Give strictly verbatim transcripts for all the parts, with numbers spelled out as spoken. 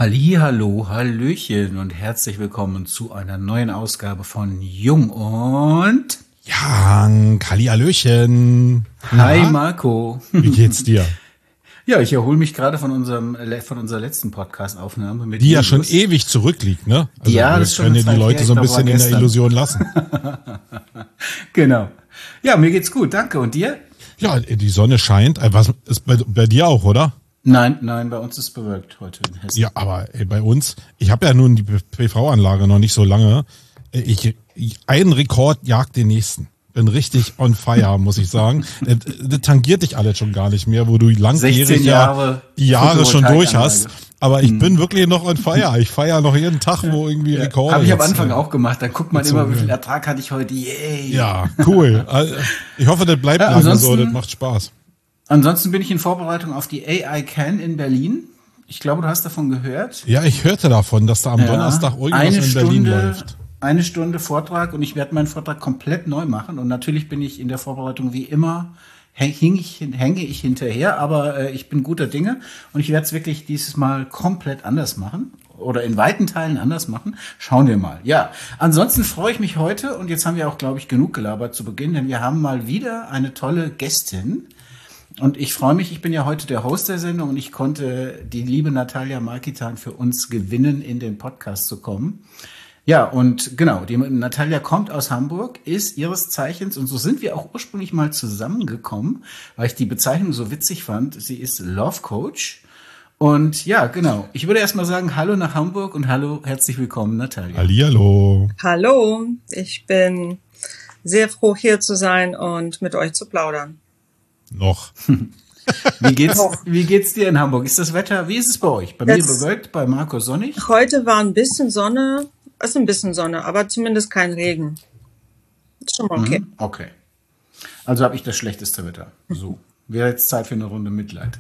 Hallihallo, Hallöchen und herzlich willkommen zu einer neuen Ausgabe von Jung und Ja, Hallihallöchen. Hi Marco. Wie geht's dir? Ja, ich erhole mich gerade von unserem von unserer letzten Podcast-Aufnahme mit Die ja Julius. schon ewig zurückliegt, ne? Also ja, wir das ist schon können eine ja die Zeit Leute her. so ein Ich glaube, bisschen war in der gestern. Illusion lassen. Genau. Ja, mir geht's gut, danke. Und dir? Ja, die Sonne scheint. Äh, Was ist bei, bei dir auch, oder? Nein, nein, bei uns ist bewölkt heute in Hessen. Ja, aber ey, bei uns, ich habe ja nun die P V-Anlage noch nicht so lange. Äh, Ich, ich ein Rekord jagt den nächsten. Bin richtig on fire, muss ich sagen. Das, das tangiert dich alles schon gar nicht mehr, wo du langjährig sechzehn Jahre ja die Jahre schon durch hast. Photovoltaikanlage. Aber ich bin wirklich noch on fire. Ich feiere noch jeden Tag, wo irgendwie Rekorde. Habe ich am jetzt, Anfang äh, auch gemacht. Dann guckt man gezogen immer, wie viel werden. Ertrag hatte ich heute. Yay. Ja, cool. Also, ich hoffe, das bleibt Ja, lange so, ansonsten- das macht Spaß. Ansonsten bin ich in Vorbereitung auf die A I Can in Berlin. Ich glaube, du hast davon gehört. Ja, ich hörte davon, dass da am Ja, Donnerstag irgendwas eine in Berlin Stunde, läuft. Eine Stunde Vortrag und ich werde meinen Vortrag komplett neu machen. Und natürlich bin ich in der Vorbereitung wie immer, häng ich, hänge ich hinterher, aber äh, ich bin guter Dinge und ich werde es wirklich dieses Mal komplett anders machen oder in weiten Teilen anders machen. Schauen wir mal. Ja, ansonsten freue ich mich heute und jetzt haben wir auch, glaube ich, genug gelabert zu Beginn, denn wir haben mal wieder eine tolle Gästin. Und ich freue mich, ich bin ja heute der Host der Sendung und ich konnte die liebe Natalia Markitan für uns gewinnen, in den Podcast zu kommen. Ja, und genau, die Natalia kommt aus Hamburg, ist ihres Zeichens, und so sind wir auch ursprünglich mal zusammengekommen, weil ich die Bezeichnung so witzig fand. Sie ist Love Coach. Und ja, genau, ich würde erst mal sagen, hallo nach Hamburg und hallo, herzlich willkommen, Natalia. Hallihallo. Hallo, ich bin sehr froh, hier zu sein und mit euch zu plaudern. Noch. Wie geht's, wie geht's dir in Hamburg? Ist das Wetter, wie ist es bei euch? Bei mir Jetzt- bewölkt, bei Marco sonnig? Heute war ein bisschen Sonne, ist ein bisschen Sonne, aber zumindest kein Regen. Ist schon mal okay. Mhm, okay. Also habe ich das schlechteste Wetter. So. Wäre jetzt Zeit für eine Runde Mitleid.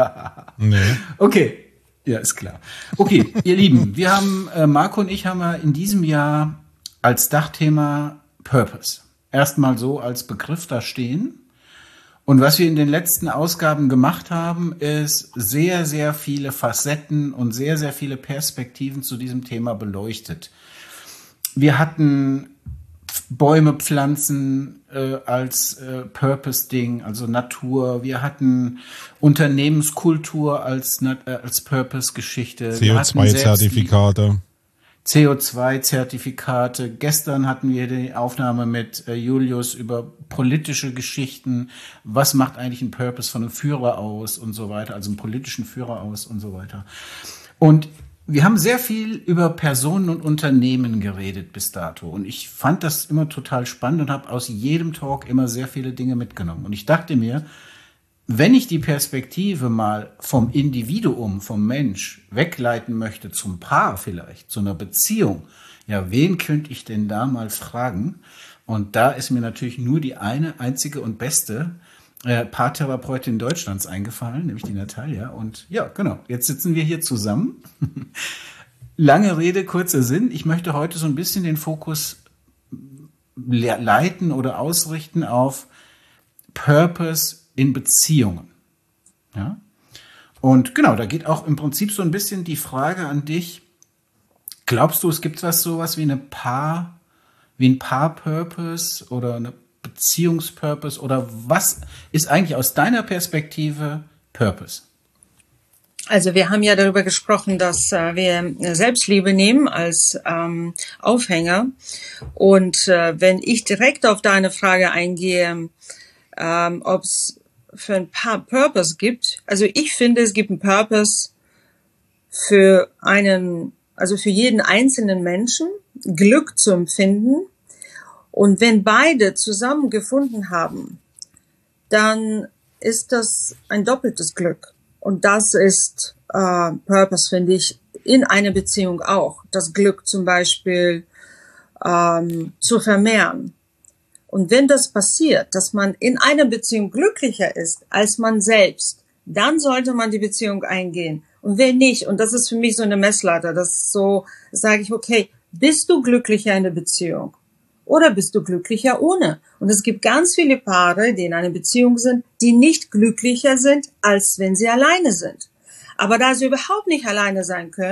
Nee. Okay. Ja, ist klar. Okay, ihr Lieben, wir haben, äh, Marco und ich haben ja in diesem Jahr als Dachthema Purpose. Erstmal so als Begriff da stehen. Und was wir in den letzten Ausgaben gemacht haben, ist sehr, sehr viele Facetten und sehr, sehr viele Perspektiven zu diesem Thema beleuchtet. Wir hatten Bäume pflanzen äh, als äh, Purpose-Ding, also Natur. Wir hatten Unternehmenskultur als, äh, als Purpose-Geschichte. C O zwei Zertifikate. C O zwei Zertifikate. Gestern hatten wir die Aufnahme mit äh, Julius über politische Geschichten. Was macht eigentlich ein Purpose von einem Führer aus und so weiter, also einen politischen Führer aus und so weiter. Und wir haben sehr viel über Personen und Unternehmen geredet bis dato. Und ich fand das immer total spannend und habe aus jedem Talk immer sehr viele Dinge mitgenommen. Und ich dachte mir, wenn ich die Perspektive mal vom Individuum, vom Mensch wegleiten möchte zum Paar vielleicht, zu einer Beziehung, ja, wen könnte ich denn da mal fragen? Und da ist mir natürlich nur die eine einzige und beste äh, Paartherapeutin Deutschlands eingefallen, nämlich die Natalia. Und ja, genau, jetzt sitzen wir hier zusammen. Lange Rede, kurzer Sinn. Ich möchte heute so ein bisschen den Fokus le- leiten oder ausrichten auf Purpose in Beziehungen. Ja? Und genau, da geht auch im Prinzip so ein bisschen die Frage an dich. Glaubst du, es gibt was sowas wie eine Paar, wie ein Paar-Purpose oder eine Beziehungspurpose oder was ist eigentlich aus deiner Perspektive Purpose? Also wir haben ja darüber gesprochen, dass äh, wir Selbstliebe nehmen als ähm, Aufhänger. Und äh, wenn ich direkt auf deine Frage eingehe, ähm, ob es für ein Paar Purpose gibt, also ich finde, es gibt einen Purpose für einen, also für jeden einzelnen Menschen, Glück zu empfinden. Und wenn beide zusammengefunden haben, dann ist das ein doppeltes Glück. Und das ist äh, Purpose, finde ich, in einer Beziehung auch. Das Glück zum Beispiel ähm, zu vermehren. Und wenn das passiert, dass man in einer Beziehung glücklicher ist als man selbst, dann sollte man die Beziehung eingehen. Und wenn nicht, und das ist für mich so eine Messlatte, das ist so, sage ich, okay, bist du glücklicher in der Beziehung? Oder bist du glücklicher ohne? Und es gibt ganz viele Paare, die in einer Beziehung sind, die nicht glücklicher sind, als wenn sie alleine sind. Aber da sie überhaupt nicht alleine sein können,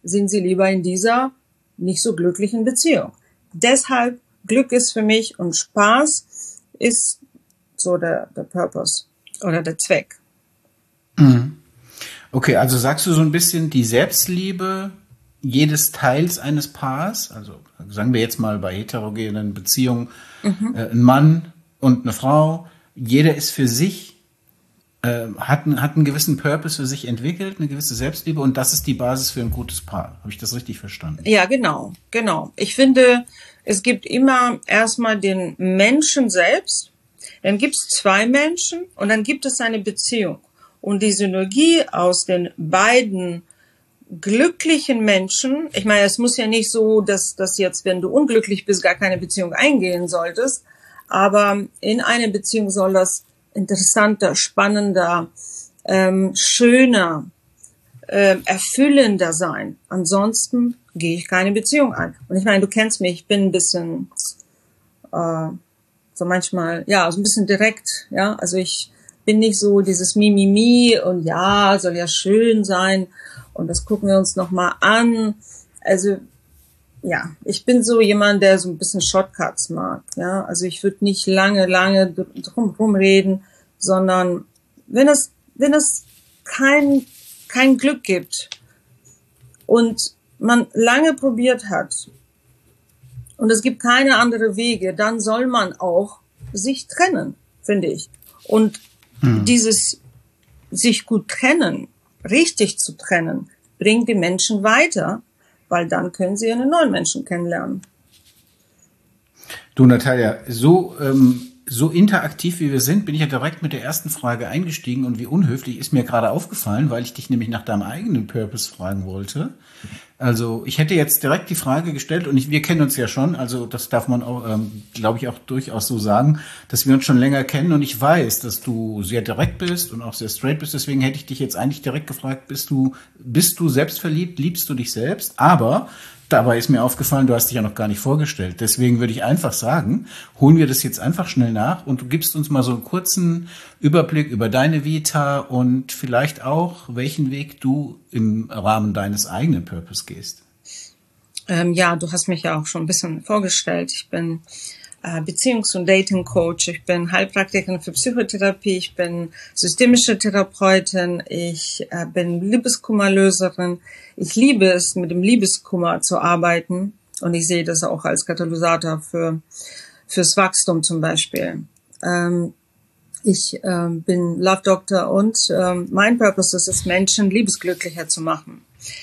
sind sie lieber in dieser nicht so glücklichen Beziehung. Deshalb Glück ist für mich und Spaß ist so der, der Purpose oder der Zweck. Mhm. Okay, also sagst du so ein bisschen die Selbstliebe jedes Teils eines Paars, also sagen wir jetzt mal bei heterogenen Beziehungen, mhm. äh, ein Mann und eine Frau, jeder ist für sich, äh, hat, hat einen gewissen Purpose für sich entwickelt, eine gewisse Selbstliebe und das ist die Basis für ein gutes Paar. Habe ich das richtig verstanden? Ja, genau, genau. Ich finde, es gibt immer erstmal den Menschen selbst, dann gibt es zwei Menschen und dann gibt es eine Beziehung. Und die Synergie aus den beiden glücklichen Menschen, ich meine, es muss ja nicht so, dass, dass jetzt, wenn du unglücklich bist, gar keine Beziehung eingehen solltest, aber in eine Beziehung soll das interessanter, spannender, ähm, schöner, äh, erfüllender sein. Ansonsten gehe ich keine Beziehung ein. Und ich meine, du kennst mich, ich bin ein bisschen, äh, so manchmal, ja, so ein bisschen direkt, ja, also ich bin nicht so dieses Mimimi und ja, soll ja schön sein und das gucken wir uns nochmal an. Also, ja, ich bin so jemand, der so ein bisschen Shortcuts mag, ja. Also ich würde nicht lange, lange drum rumreden, sondern wenn es, wenn es kein, kein Glück gibt und man lange probiert hat und es gibt keine andere Wege, dann soll man auch sich trennen, finde ich. Und hm. dieses sich gut trennen, richtig zu trennen, bringt die Menschen weiter, weil dann können sie einen neuen Menschen kennenlernen. Du, Natalia, so, ähm, so interaktiv wie wir sind, bin ich ja direkt mit der ersten Frage eingestiegen und wie unhöflich ist mir gerade aufgefallen, weil ich dich nämlich nach deinem eigenen Purpose fragen wollte. Also ich hätte jetzt direkt die Frage gestellt und ich, wir kennen uns ja schon, also das darf man auch, ähm, glaube ich, auch durchaus so sagen, dass wir uns schon länger kennen und ich weiß, dass du sehr direkt bist und auch sehr straight bist, deswegen hätte ich dich jetzt eigentlich direkt gefragt, bist du, bist du selbstverliebt, liebst du dich selbst? Aber dabei ist mir aufgefallen, du hast dich ja noch gar nicht vorgestellt. Deswegen würde ich einfach sagen, holen wir das jetzt einfach schnell nach und du gibst uns mal so einen kurzen Überblick über deine Vita und vielleicht auch, welchen Weg du im Rahmen deines eigenen Purpose gehst. Ähm, ja, du hast mich ja auch schon ein bisschen vorgestellt. Ich bin äh, Beziehungs- und Dating-Coach, ich bin Heilpraktikerin für Psychotherapie, ich bin systemische Therapeutin, ich äh, bin Liebeskummerlöserin. Ich liebe es, mit dem Liebeskummer zu arbeiten und ich sehe das auch als Katalysator für fürs Wachstum zum Beispiel. Ähm, ich ähm, bin Love Doctor und ähm, mein Purpose ist es, Menschen liebesglücklicher zu machen.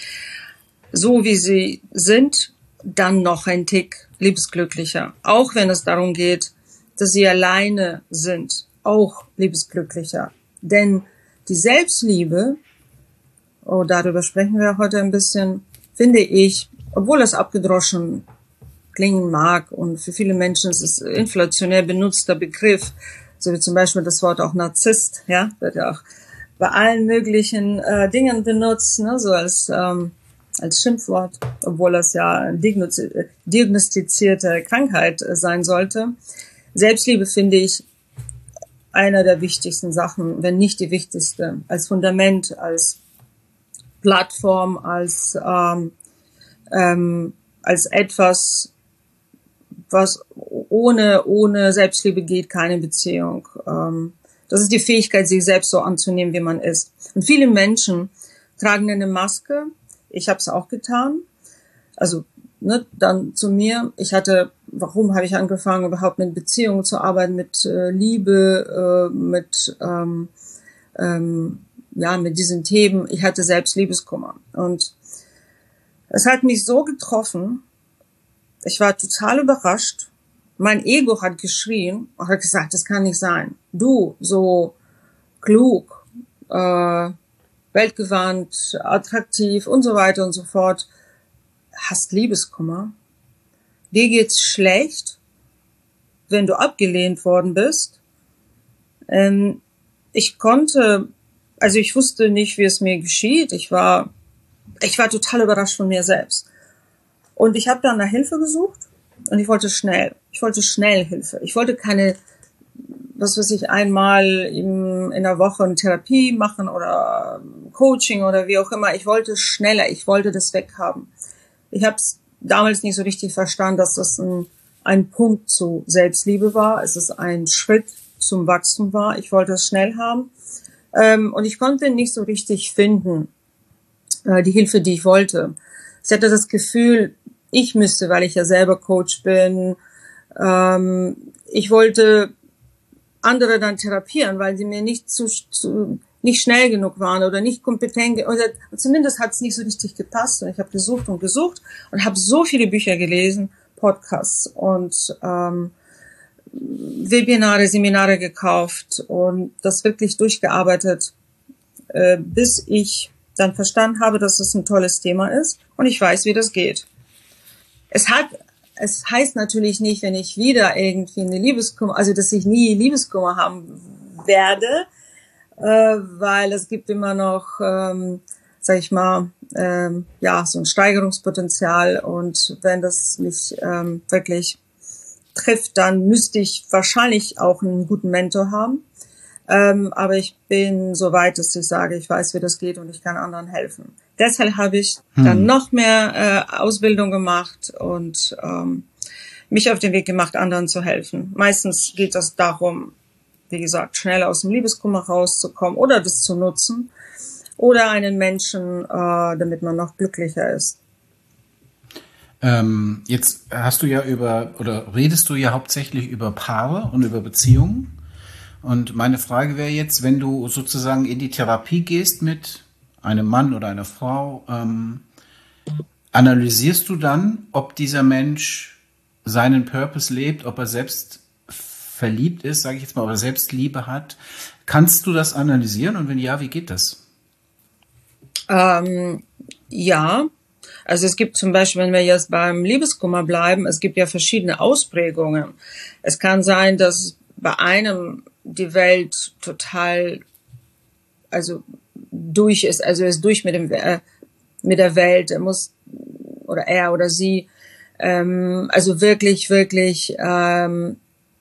So wie sie sind, dann noch ein Tick liebesglücklicher. Auch wenn es darum geht, dass sie alleine sind, auch liebesglücklicher. Denn die Selbstliebe, oh, darüber sprechen wir heute ein bisschen, finde ich, obwohl es abgedroschen klingen mag und für viele Menschen ist es inflationär benutzter Begriff, so wie zum Beispiel das Wort auch Narzisst, ja, wird ja auch bei allen möglichen äh, Dingen benutzt, ne, so als ähm, als Schimpfwort, obwohl das ja eine diagnostizierte Krankheit äh, sein sollte. Selbstliebe finde ich einer der wichtigsten Sachen, wenn nicht die wichtigste, als Fundament, als Plattform, als ähm, ähm, als etwas, was ohne ohne Selbstliebe geht, keine Beziehung. Ähm, das ist die Fähigkeit, sich selbst so anzunehmen, wie man ist. Und viele Menschen tragen eine Maske. Ich habe es auch getan. Also ne, dann zu mir. Ich hatte, warum habe ich angefangen, überhaupt mit Beziehungen zu arbeiten, mit äh, Liebe, äh, mit ähm, ähm, ja mit diesen Themen. Ich hatte selbst Liebeskummer und es hat mich so getroffen. Ich war total überrascht. Mein Ego hat geschrien und hat gesagt, das kann nicht sein. Du, so klug, äh, weltgewandt, attraktiv und so weiter und so fort, hast Liebeskummer. Dir geht's schlecht, wenn du abgelehnt worden bist. Ähm, ich konnte, also ich wusste nicht, wie es mir geschieht. Ich war, ich war total überrascht von mir selbst. Und ich habe dann nach Hilfe gesucht und ich wollte schnell, ich wollte schnell Hilfe. Ich wollte keine was weiß ich, einmal im, in der Woche eine Therapie machen oder Coaching oder wie auch immer. Ich wollte schneller, ich wollte das weghaben. Ich habe es damals nicht so richtig verstanden, dass das ein, ein Punkt zu Selbstliebe war. Es ist ein Schritt zum Wachstum war. Ich wollte es schnell haben. Ähm, und ich konnte nicht so richtig finden, äh, die Hilfe, die ich wollte. Ich hatte das Gefühl, ich müsste, weil ich ja selber Coach bin, ähm, ich wollte andere dann therapieren, weil sie mir nicht zu, zu nicht schnell genug waren oder nicht kompetent, oder zumindest hat es nicht so richtig gepasst. Und ich habe gesucht und gesucht und habe so viele Bücher gelesen, Podcasts und ähm, Webinare, Seminare gekauft und das wirklich durchgearbeitet, äh, bis ich dann verstanden habe, dass das ein tolles Thema ist und ich weiß, wie das geht. Es hat, es heißt natürlich nicht, wenn ich wieder irgendwie eine Liebeskummer, also dass ich nie Liebeskummer haben werde, äh, weil es gibt immer noch, ähm, sag ich mal, ähm, ja, so ein Steigerungspotenzial und wenn das mich ähm, wirklich trifft, dann müsste ich wahrscheinlich auch einen guten Mentor haben. Ähm, aber ich bin so weit, dass ich sage, ich weiß, wie das geht und ich kann anderen helfen. Deshalb habe ich hm. dann noch mehr äh, Ausbildung gemacht und ähm, mich auf den Weg gemacht, anderen zu helfen. Meistens geht es darum, wie gesagt, schnell aus dem Liebeskummer rauszukommen oder das zu nutzen oder einen Menschen, äh, damit man noch glücklicher ist. Ähm, jetzt hast du ja über, oder redest du ja hauptsächlich über Paare und über Beziehungen. Und meine Frage wäre jetzt, wenn du sozusagen in die Therapie gehst mit einem Mann oder einer Frau, ähm, analysierst du dann, ob dieser Mensch seinen Purpose lebt, ob er selbst verliebt ist, sage ich jetzt mal, ob er Selbstliebe hat? Kannst du das analysieren? Und wenn ja, wie geht das? Ähm, ja. Also es gibt zum Beispiel, wenn wir jetzt beim Liebeskummer bleiben, es gibt ja verschiedene Ausprägungen. Es kann sein, dass bei einem die Welt total, also durch ist, also er ist durch mit dem äh, mit der Welt, er muss oder er oder sie, ähm, also wirklich, wirklich ähm,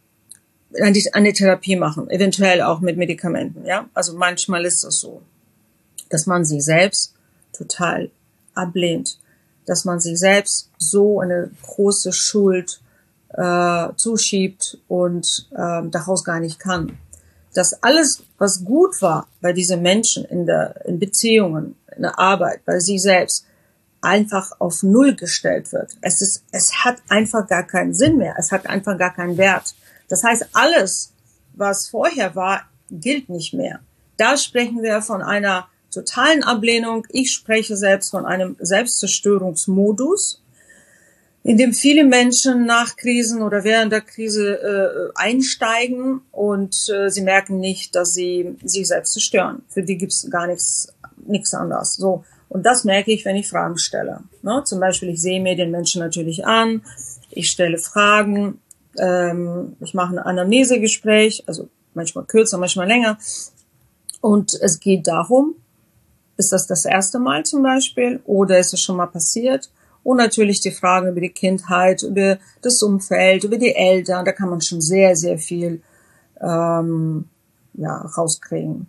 eine Therapie machen, eventuell auch mit Medikamenten, ja. Also manchmal ist es so, dass man sich selbst total ablehnt, dass man sich selbst so eine große Schuld äh, zuschiebt und äh, daraus gar nicht kann. Dass alles, was gut war bei diesen Menschen in der in Beziehungen, in der Arbeit, bei sich selbst, einfach auf Null gestellt wird. Es ist, es hat einfach gar keinen Sinn mehr. Es hat einfach gar keinen Wert. Das heißt, alles, was vorher war, gilt nicht mehr. Da sprechen wir von einer totalen Ablehnung. Ich spreche selbst von einem Selbstzerstörungsmodus, in dem viele Menschen nach Krisen oder während der Krise äh, einsteigen und äh, sie merken nicht, dass sie sich selbst zerstören. Für die gibt's gar nichts, nichts anderes. So. Und das merke ich, wenn ich Fragen stelle. Ne? Zum Beispiel, ich sehe mir den Menschen natürlich an, ich stelle Fragen, ähm, ich mache ein Anamnesegespräch, also manchmal kürzer, manchmal länger. Und es geht darum, ist das das erste Mal zum Beispiel oder ist es schon mal passiert? Und natürlich die Fragen über die Kindheit, über das Umfeld, über die Eltern, da kann man schon sehr, sehr viel ähm, ja, rauskriegen.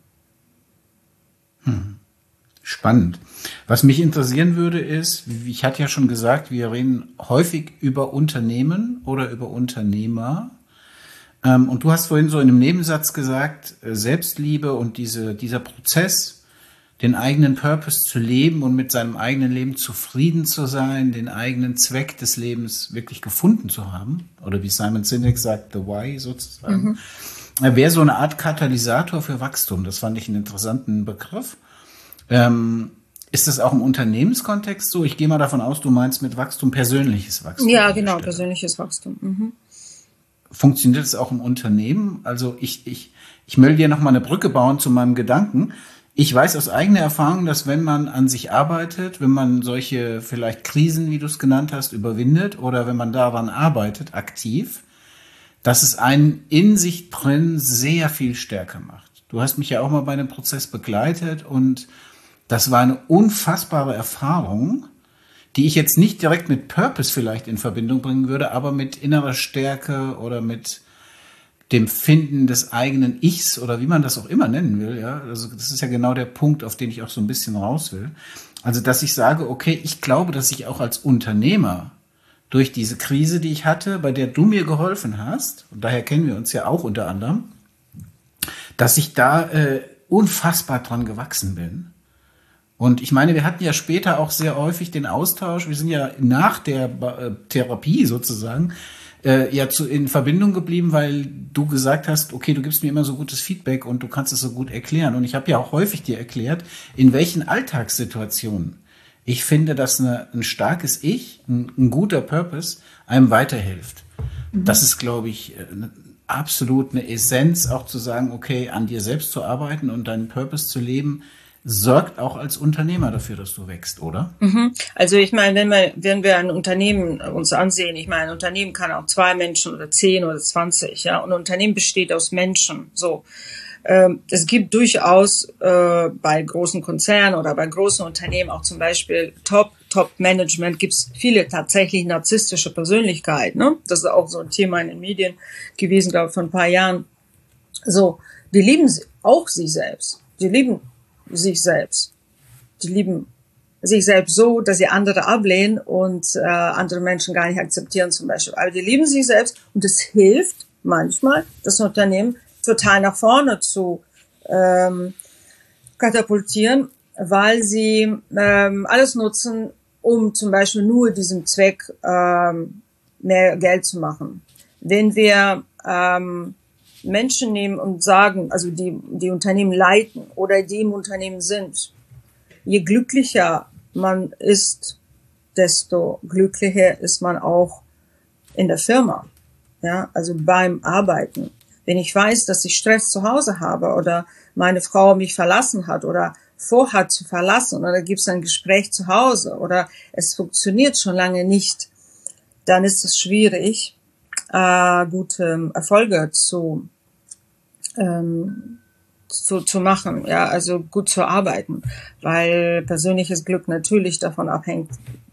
Hm. Spannend. Was mich interessieren würde ist, ich hatte ja schon gesagt, wir reden häufig über Unternehmen oder über Unternehmer. Ähm, und du hast vorhin so in einem Nebensatz gesagt, Selbstliebe und diese, dieser Prozess, den eigenen Purpose zu leben und mit seinem eigenen Leben zufrieden zu sein, den eigenen Zweck des Lebens wirklich gefunden zu haben, oder wie Simon Sinek sagt, the why sozusagen, mhm. wäre so eine Art Katalysator für Wachstum. Das fand ich einen interessanten Begriff. Ähm, ist das auch im Unternehmenskontext so? Ich gehe mal davon aus, du meinst mit Wachstum persönliches Wachstum. Ja, genau, persönliches Wachstum. Mhm. Funktioniert es auch im Unternehmen? Also ich, ich, ich will dir noch mal eine Brücke bauen zu meinem Gedanken. Ich weiß aus eigener Erfahrung, dass wenn man an sich arbeitet, wenn man solche vielleicht Krisen, wie du es genannt hast, überwindet oder wenn man daran arbeitet, aktiv, dass es einen in sich drin sehr viel stärker macht. Du hast mich ja auch mal bei einem Prozess begleitet und das war eine unfassbare Erfahrung, die ich jetzt nicht direkt mit Purpose vielleicht in Verbindung bringen würde, aber mit innerer Stärke oder mit dem Finden des eigenen Ichs oder wie man das auch immer nennen will, ja. Also das ist ja genau der Punkt, auf den ich auch so ein bisschen raus will. Also, dass ich sage, okay, ich glaube, dass ich auch als Unternehmer durch diese Krise, die ich hatte, bei der du mir geholfen hast, und daher kennen wir uns ja auch unter anderem, dass ich da äh, unfassbar dran gewachsen bin. Und ich meine, wir hatten ja später auch sehr häufig den Austausch, wir sind ja nach der äh, Therapie sozusagen, Äh, ja zu, in Verbindung geblieben, weil du gesagt hast, okay, du gibst mir immer so gutes Feedback und du kannst es so gut erklären. Und ich habe ja auch häufig dir erklärt, in welchen Alltagssituationen ich finde, dass eine, ein starkes Ich, ein, ein guter Purpose einem weiterhilft. Mhm. Das ist, glaube ich, eine, absolut eine Essenz, auch zu sagen, okay, an dir selbst zu arbeiten und deinen Purpose zu leben, sorgt auch als Unternehmer dafür, dass du wächst, oder? Mhm. Also ich meine, wenn wir, wenn wir ein Unternehmen uns ansehen, ich meine, ein Unternehmen kann auch zwei Menschen oder zehn oder zwanzig, ja, und ein Unternehmen besteht aus Menschen, so. Ähm, es gibt durchaus äh, bei großen Konzernen oder bei großen Unternehmen auch zum Beispiel Top, Top-Management gibt es viele tatsächlich narzisstische Persönlichkeiten, ne? Das ist auch so ein Thema in den Medien gewesen, glaube ich, vor ein paar Jahren. So, die lieben auch sie selbst. Die lieben sich selbst. Die lieben sich selbst so, dass sie andere ablehnen und äh, andere Menschen gar nicht akzeptieren zum Beispiel. Aber die lieben sich selbst und es hilft manchmal, das Unternehmen total nach vorne zu ähm, katapultieren, weil sie ähm, alles nutzen, um zum Beispiel nur diesem Zweck ähm, mehr Geld zu machen. Wenn wir ähm, Menschen nehmen und sagen, also die, die Unternehmen leiten oder die im Unternehmen sind, je glücklicher man ist, desto glücklicher ist man auch in der Firma, ja, also beim Arbeiten. Wenn ich weiß, dass ich Stress zu Hause habe oder meine Frau mich verlassen hat oder vorhat zu verlassen oder gibt es ein Gespräch zu Hause oder es funktioniert schon lange nicht, dann ist es schwierig, äh, gute Erfolge zu, ähm, zu, zu machen, ja, also gut zu arbeiten, weil persönliches Glück natürlich davon abhängt,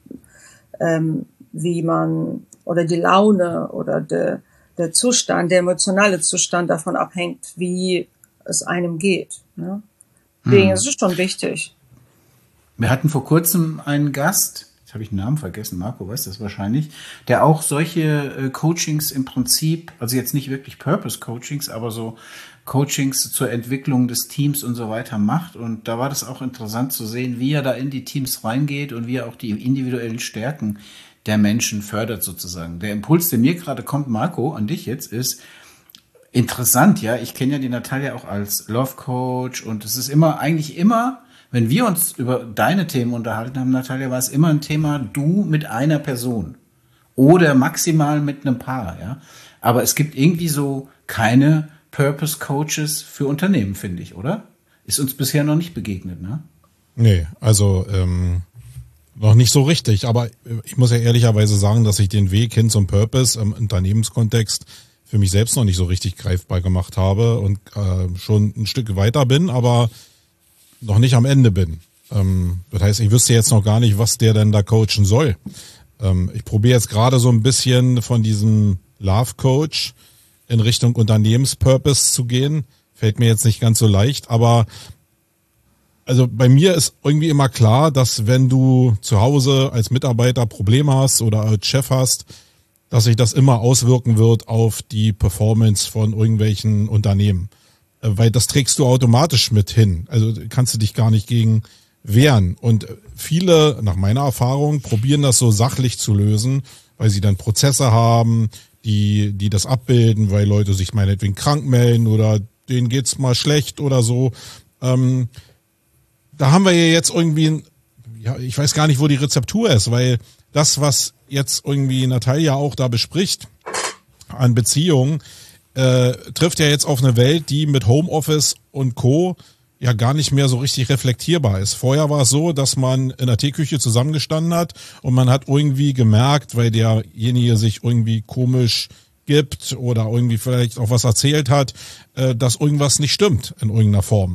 ähm, wie man, oder die Laune oder der, der Zustand, der emotionale Zustand davon abhängt, wie es einem geht, ne? Deswegen hm. ist es schon wichtig. Wir hatten vor kurzem einen Gast, jetzt habe ich den Namen vergessen, Marco weiß das wahrscheinlich, der auch solche äh, Coachings im Prinzip, also jetzt nicht wirklich Purpose-Coachings, aber so Coachings zur Entwicklung des Teams und so weiter macht. Und da war das auch interessant zu sehen, wie er da in die Teams reingeht und wie er auch die individuellen Stärken der Menschen fördert sozusagen. Der Impuls, der mir gerade kommt, Marco, an dich jetzt, ist interessant, ja. Ich kenne ja die Natalia auch als Love Coach und es ist immer, eigentlich immer, wenn wir uns über deine Themen unterhalten haben, Natalia, war es immer ein Thema, du mit einer Person oder maximal mit einem Paar, ja. Aber es gibt irgendwie so keine Purpose Coaches für Unternehmen, finde ich, oder? Ist uns bisher noch nicht begegnet, ne? Nee, also ähm, noch nicht so richtig. Aber ich muss ja ehrlicherweise sagen, dass ich den Weg hin zum Purpose im Unternehmenskontext für mich selbst noch nicht so richtig greifbar gemacht habe und äh, schon ein Stück weiter bin, aber noch nicht am Ende bin. Ähm, das heißt, ich wüsste jetzt noch gar nicht, was der denn da coachen soll. Ähm, ich probiere jetzt gerade so ein bisschen von diesem Love Coach in Richtung Unternehmenspurpose zu gehen. Fällt mir jetzt nicht ganz so leicht, aber also bei mir ist irgendwie immer klar, dass wenn du zu Hause als Mitarbeiter Probleme hast oder als Chef hast, dass sich das immer auswirken wird auf die Performance von irgendwelchen Unternehmen. Weil das trägst du automatisch mit hin. Also kannst du dich gar nicht gegen wehren. Und viele, nach meiner Erfahrung, probieren das so sachlich zu lösen, weil sie dann Prozesse haben, die die das abbilden, weil Leute sich meinetwegen krank melden oder denen geht's mal schlecht oder so. Ähm, da haben wir ja jetzt irgendwie, ja, ich weiß gar nicht, wo die Rezeptur ist, weil das, was jetzt irgendwie Natalia auch da bespricht an Beziehungen, äh, trifft ja jetzt auf eine Welt, die mit Homeoffice und Co. ja gar nicht mehr so richtig reflektierbar ist. Vorher war es so, dass man in der Teeküche zusammengestanden hat und man hat irgendwie gemerkt, weil derjenige sich irgendwie komisch gibt oder irgendwie vielleicht auch was erzählt hat, äh, dass irgendwas nicht stimmt in irgendeiner Form.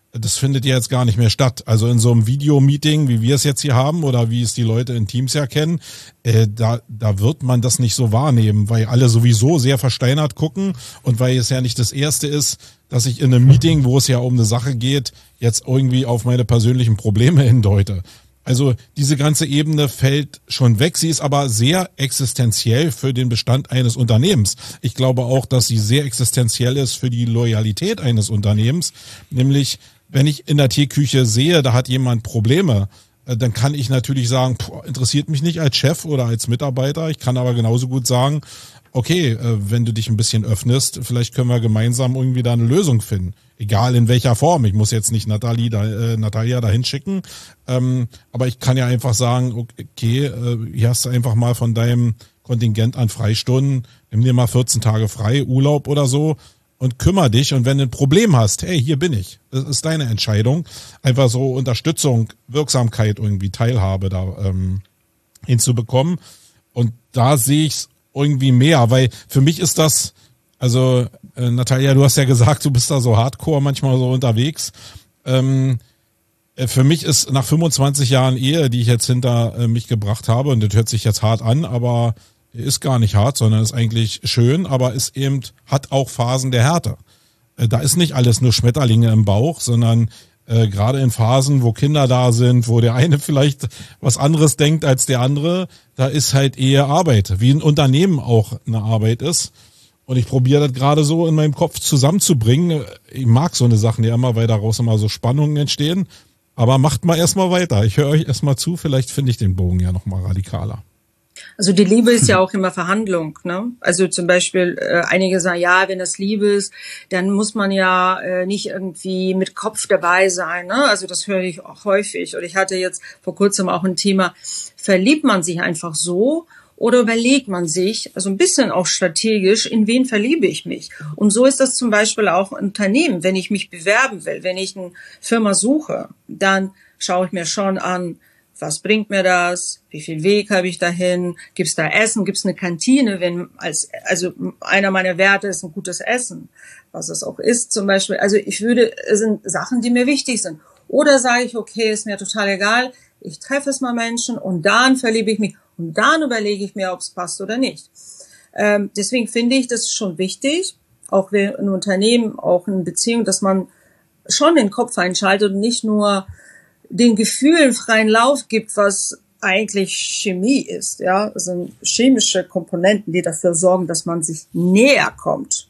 das findet ja jetzt gar nicht mehr statt. Also in so einem Videomeeting, wie wir es jetzt hier haben oder wie es die Leute in Teams ja kennen, äh, da, da wird man das nicht so wahrnehmen, weil alle sowieso sehr versteinert gucken und weil es ja nicht das Erste ist, dass ich in einem Meeting, wo es ja um eine Sache geht, jetzt irgendwie auf meine persönlichen Probleme hindeute. Also diese ganze Ebene fällt schon weg. Sie ist aber sehr existenziell für den Bestand eines Unternehmens. Ich glaube auch, dass sie sehr existenziell ist für die Loyalität eines Unternehmens. Nämlich, wenn ich in der Teeküche sehe, da hat jemand Probleme, dann kann ich natürlich sagen, boah, interessiert mich nicht als Chef oder als Mitarbeiter. Ich kann aber genauso gut sagen, okay, wenn du dich ein bisschen öffnest, vielleicht können wir gemeinsam irgendwie da eine Lösung finden. Egal in welcher Form. Ich muss jetzt nicht Nathalie da, äh, Natalia dahin schicken. Ähm, aber ich kann ja einfach sagen, okay, äh, hier hast du einfach mal von deinem Kontingent an Freistunden, nimm dir mal vierzehn Tage frei, Urlaub oder so und kümmere dich. Und wenn du ein Problem hast, hey, hier bin ich. Das ist deine Entscheidung. Einfach so Unterstützung, Wirksamkeit irgendwie, Teilhabe da ähm, hinzubekommen. Und da sehe ich es irgendwie mehr, weil für mich ist das, also äh, Natalia, du hast ja gesagt, du bist da so hardcore manchmal so unterwegs. Ähm, äh, für mich ist nach fünfundzwanzig Jahren Ehe, die ich jetzt hinter äh, mich gebracht habe, und das hört sich jetzt hart an, aber ist gar nicht hart, sondern ist eigentlich schön, aber ist eben, hat auch Phasen der Härte. Äh, da ist nicht alles nur Schmetterlinge im Bauch, sondern äh, gerade in Phasen, wo Kinder da sind, wo der eine vielleicht was anderes denkt als der andere, da ist halt eher Arbeit, wie ein Unternehmen auch eine Arbeit ist. Und ich probiere das gerade so in meinem Kopf zusammenzubringen. Ich mag so eine Sachen ja immer, weil daraus immer so Spannungen entstehen. Aber macht mal erstmal weiter. Ich höre euch erstmal zu, vielleicht finde ich den Bogen ja nochmal radikaler. Also die Liebe ist ja auch immer Verhandlung, ne? Also zum Beispiel, äh, einige sagen, ja, wenn das Liebe ist, dann muss man ja äh, nicht irgendwie mit Kopf dabei sein, ne? Also das höre ich auch häufig. Und ich hatte jetzt vor kurzem auch ein Thema, verliebt man sich einfach so oder überlegt man sich, also ein bisschen auch strategisch, in wen verliebe ich mich? Und so ist das zum Beispiel auch ein Unternehmen. Wenn ich mich bewerben will, wenn ich eine Firma suche, dann schaue ich mir schon an, was bringt mir das? Wie viel Weg habe ich dahin? Gibt's da Essen? Gibt's eine Kantine? Wenn als also einer meiner Werte ist ein gutes Essen, was es auch ist zum Beispiel. Also ich würde, es sind Sachen, die mir wichtig sind. Oder sage ich, okay, ist mir total egal. Ich treffe es mal Menschen und dann verliebe ich mich und dann überlege ich mir, ob es passt oder nicht. Ähm, deswegen finde ich, das ist schon wichtig, auch in einem Unternehmen, auch in Beziehung, dass man schon den Kopf einschaltet und nicht nur den Gefühlen freien Lauf gibt, was eigentlich Chemie ist, ja, das sind chemische Komponenten, die dafür sorgen, dass man sich näher kommt.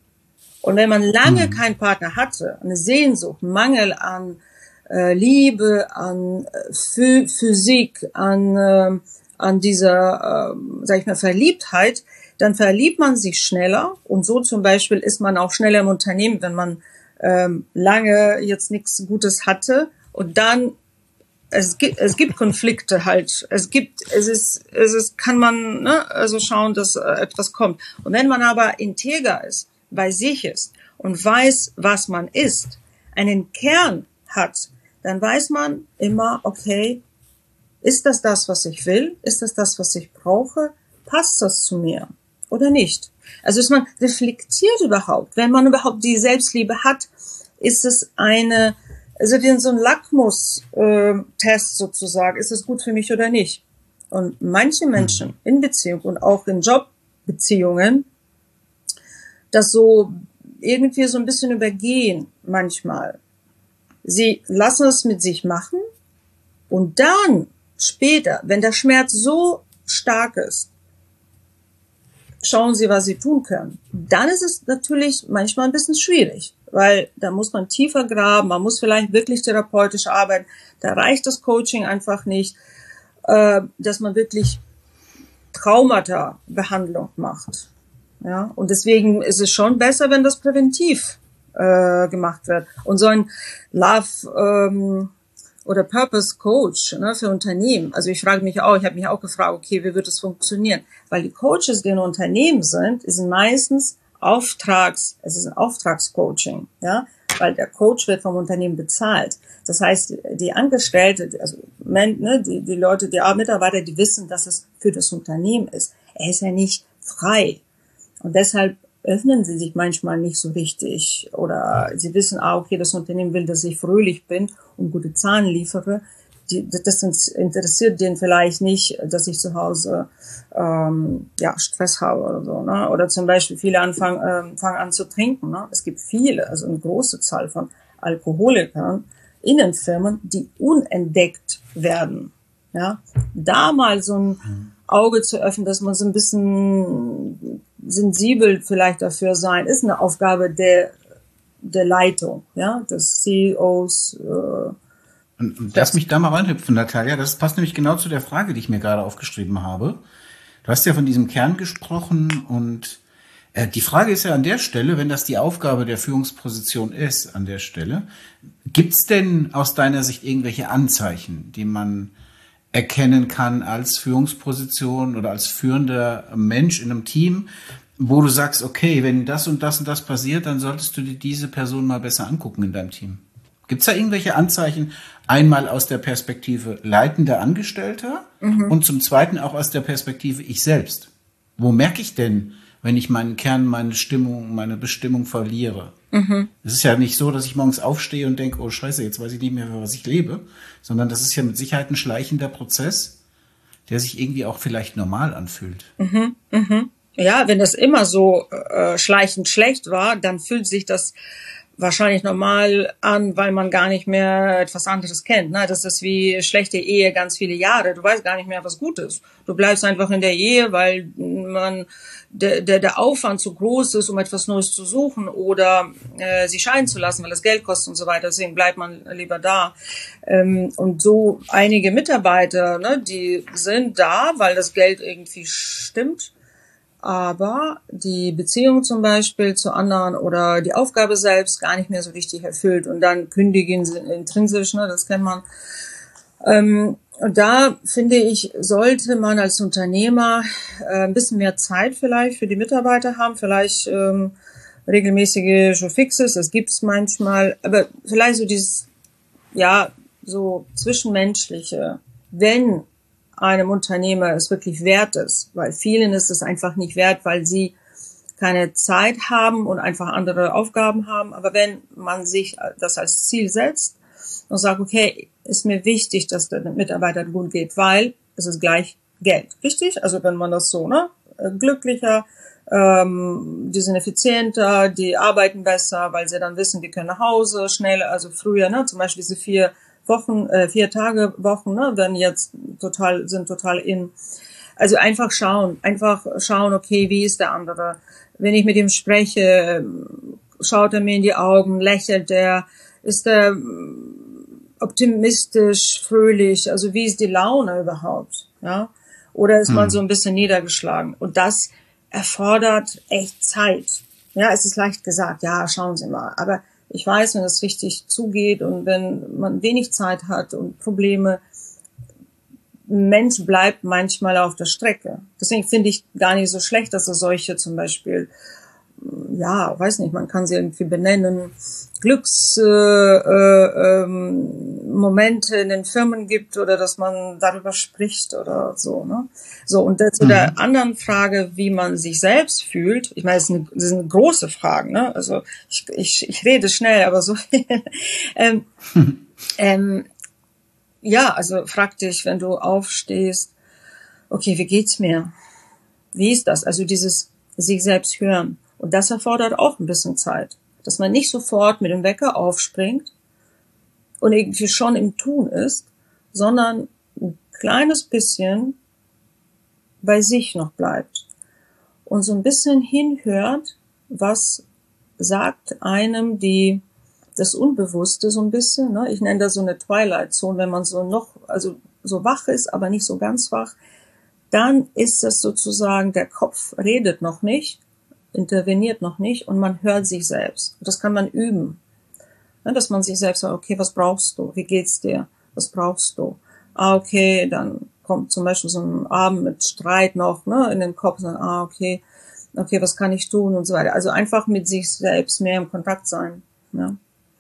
Und wenn man lange mhm. keinen Partner hatte, eine Sehnsucht, Mangel an äh, Liebe, an äh, Physik, an äh, an dieser, äh, sag ich mal, Verliebtheit, dann verliebt man sich schneller und so zum Beispiel ist man auch schneller im Unternehmen, wenn man ähm, lange jetzt nichts Gutes hatte. Und dann, es gibt, es gibt Konflikte halt. Es gibt, es ist, es ist, kann man, ne, also schauen, dass äh, etwas kommt. Und wenn man aber integer ist, bei sich ist und weiß, was man ist, einen Kern hat, dann weiß man immer, okay, ist das das, was ich will? Ist das das, was ich brauche? Passt das zu mir oder nicht? Also ist man reflektiert überhaupt. Wenn man überhaupt die Selbstliebe hat, ist es eine, also wie so ein Lackmus-Test sozusagen, ist es gut für mich oder nicht? Und manche Menschen in Beziehung und auch in Jobbeziehungen, das so irgendwie so ein bisschen übergehen manchmal. Sie lassen es mit sich machen und dann später, wenn der Schmerz so stark ist, schauen Sie, was Sie tun können. Dann ist es natürlich manchmal ein bisschen schwierig, weil da muss man tiefer graben, man muss vielleicht wirklich therapeutisch arbeiten. Da reicht das Coaching einfach nicht, äh, dass man wirklich Traumata-Behandlung macht. Ja, und deswegen ist es schon besser, wenn das präventiv äh, gemacht wird. Und so ein Love ähm, oder Purpose Coach, ne, für Unternehmen. Also ich frage mich auch, ich habe mich auch gefragt, okay, wie wird das funktionieren? Weil die Coaches, die in Unternehmen sind, sind meistens Auftrags, es ist ein Auftragscoaching, ja, weil der Coach wird vom Unternehmen bezahlt. Das heißt, die Angestellte, also ne, die, die Leute, die Mitarbeiter, die wissen, dass es für das Unternehmen ist. Er ist ja nicht frei. Und deshalb öffnen sie sich manchmal nicht so richtig oder sie wissen auch, okay, das Unternehmen will, dass ich fröhlich bin und gute Zahlen liefere. Die, das interessiert den vielleicht nicht, dass ich zu Hause ähm, ja Stress habe oder so, ne? Oder zum Beispiel viele anfangen, ähm, fangen an zu trinken. Ne? Es gibt viele, also eine große Zahl von Alkoholikern in den Firmen, die unentdeckt werden. Ja, da mal so ein Auge zu öffnen, dass man so ein bisschen sensibel vielleicht dafür sein, ist eine Aufgabe der der Leitung, ja, des C E Os. Äh, Und, und lass mich da mal reinhüpfen, Natalia. Das passt nämlich genau zu der Frage, die ich mir gerade aufgeschrieben habe. Du hast ja von diesem Kern gesprochen und äh, die Frage ist ja an der Stelle, wenn das die Aufgabe der Führungsposition ist, an der Stelle, gibt's denn aus deiner Sicht irgendwelche Anzeichen, die man erkennen kann als Führungsposition oder als führender Mensch in einem Team, wo du sagst, okay, wenn das und das und das passiert, dann solltest du dir diese Person mal besser angucken in deinem Team? Gibt es da irgendwelche Anzeichen, einmal aus der Perspektive leitender Angestellter mhm. und zum Zweiten auch aus der Perspektive ich selbst? Wo merke ich denn, wenn ich meinen Kern, meine Stimmung, meine Bestimmung verliere? Mhm. Es ist ja nicht so, dass ich morgens aufstehe und denke, oh Scheiße, jetzt weiß ich nicht mehr, für was ich lebe, sondern das ist ja mit Sicherheit ein schleichender Prozess, der sich irgendwie auch vielleicht normal anfühlt. Mhm. Mhm. Ja, wenn das immer so äh, schleichend schlecht war, dann fühlt sich das wahrscheinlich normal an, weil man gar nicht mehr etwas anderes kennt. Ne? Das ist wie schlechte Ehe ganz viele Jahre. Du weißt gar nicht mehr, was gut ist. Du bleibst einfach in der Ehe, weil man der, der, der Aufwand zu groß ist, um etwas Neues zu suchen oder äh, sich scheiden zu lassen, weil das Geld kostet und so weiter. Deswegen bleibt man lieber da. Ähm, und so einige Mitarbeiter, ne, die sind da, weil das Geld irgendwie stimmt. Aber die Beziehung zum Beispiel zu anderen oder die Aufgabe selbst gar nicht mehr so richtig erfüllt und dann kündigen sie intrinsisch, ne, das kennt man. Ähm, und da finde ich, sollte man als Unternehmer äh, ein bisschen mehr Zeit vielleicht für die Mitarbeiter haben, vielleicht ähm, regelmäßige Showfixes, das gibt's manchmal, aber vielleicht so dieses, ja, so zwischenmenschliche, wenn einem Unternehmer es wirklich wert ist, weil vielen ist es einfach nicht wert, weil sie keine Zeit haben und einfach andere Aufgaben haben. Aber wenn man sich das als Ziel setzt und sagt, okay, ist mir wichtig, dass der Mitarbeiter gut geht, weil es ist gleich Geld, richtig? Also wenn man das so, ne, glücklicher, ähm, die sind effizienter, die arbeiten besser, weil sie dann wissen, die können nach Hause schnell, also früher, ne, zum Beispiel diese vier Wochen, äh, vier Tage Wochen, ne, werden jetzt total, sind total in. Also einfach schauen, einfach schauen, okay, wie ist der andere? Wenn ich mit ihm spreche, schaut er mir in die Augen, lächelt er, ist er optimistisch, fröhlich, also wie ist die Laune überhaupt, ja? Oder ist man hm. so ein bisschen niedergeschlagen? Und das erfordert echt Zeit. Ja, es ist leicht gesagt, ja, schauen Sie mal, aber ich weiß, wenn es richtig zugeht und wenn man wenig Zeit hat und Probleme, ein Mensch bleibt manchmal auf der Strecke. Deswegen finde ich gar nicht so schlecht, dass es solche zum Beispiel, ja, weiß nicht, man kann sie irgendwie benennen, Glücksmomente äh, ähm, Momente in den Firmen gibt oder dass man darüber spricht oder so, ne? So, und zu mhm. der anderen Frage, wie man sich selbst fühlt, ich meine, das ist eine, das ist eine große Frage, ne? Also ich, ich, ich rede schnell, aber so ähm, ähm, ja, also frag dich, wenn du aufstehst, okay, wie geht's mir? Wie ist das? Also dieses sich selbst hören. Und das erfordert auch ein bisschen Zeit. Dass man nicht sofort mit dem Wecker aufspringt und irgendwie schon im Tun ist, sondern ein kleines bisschen bei sich noch bleibt. Und so ein bisschen hinhört, was sagt einem die das Unbewusste so ein bisschen, ne? Ich nenne das so eine Twilight Zone, wenn man so noch, also so wach ist, aber nicht so ganz wach, dann ist das sozusagen, der Kopf redet noch nicht, interveniert noch nicht und man hört sich selbst. Das kann man üben, ne? Dass man sich selbst sagt, okay, was brauchst du? Wie geht's dir? Was brauchst du? Ah, okay, dann kommt zum Beispiel so ein Abend mit Streit noch, ne, in den Kopf, und dann, ah, okay, okay, was kann ich tun und so weiter. Also einfach mit sich selbst mehr im Kontakt sein, ja.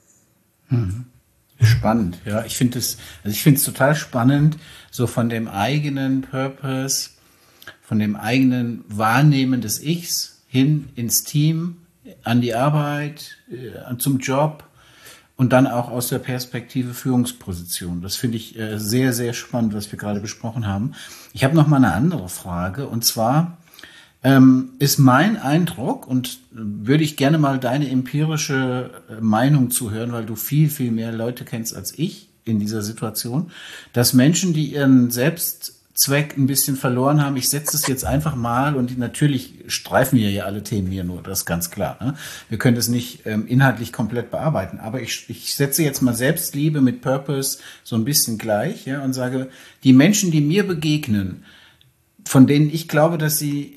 Spannend, ja. Ich finde es, also ich finde es total spannend, so von dem eigenen Purpose, von dem eigenen Wahrnehmen des Ichs hin ins Team, an die Arbeit, äh, zum Job und dann auch aus der Perspektive Führungsposition. Das finde ich äh, sehr, sehr spannend, was wir gerade besprochen haben. Ich habe noch mal eine andere Frage, und zwar ähm, ist mein Eindruck, und würde ich gerne mal deine empirische Meinung zuhören, weil du viel, viel mehr Leute kennst als ich in dieser Situation, dass Menschen, die ihren Selbstzweck ein bisschen verloren haben, ich setze es jetzt einfach mal, und natürlich streifen wir ja alle Themen hier nur, das ist ganz klar. Ne? Wir können das nicht ähm, inhaltlich komplett bearbeiten, aber ich, ich setze jetzt mal Selbstliebe mit Purpose so ein bisschen gleich, ja, und sage, die Menschen, die mir begegnen, von denen ich glaube, dass sie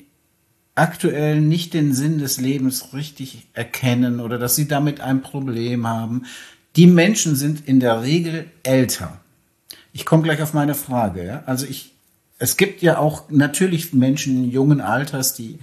aktuell nicht den Sinn des Lebens richtig erkennen oder dass sie damit ein Problem haben, die Menschen sind in der Regel älter. Ich komme gleich auf meine Frage. Ja? Also ich, es gibt ja auch natürlich Menschen jungen Alters, die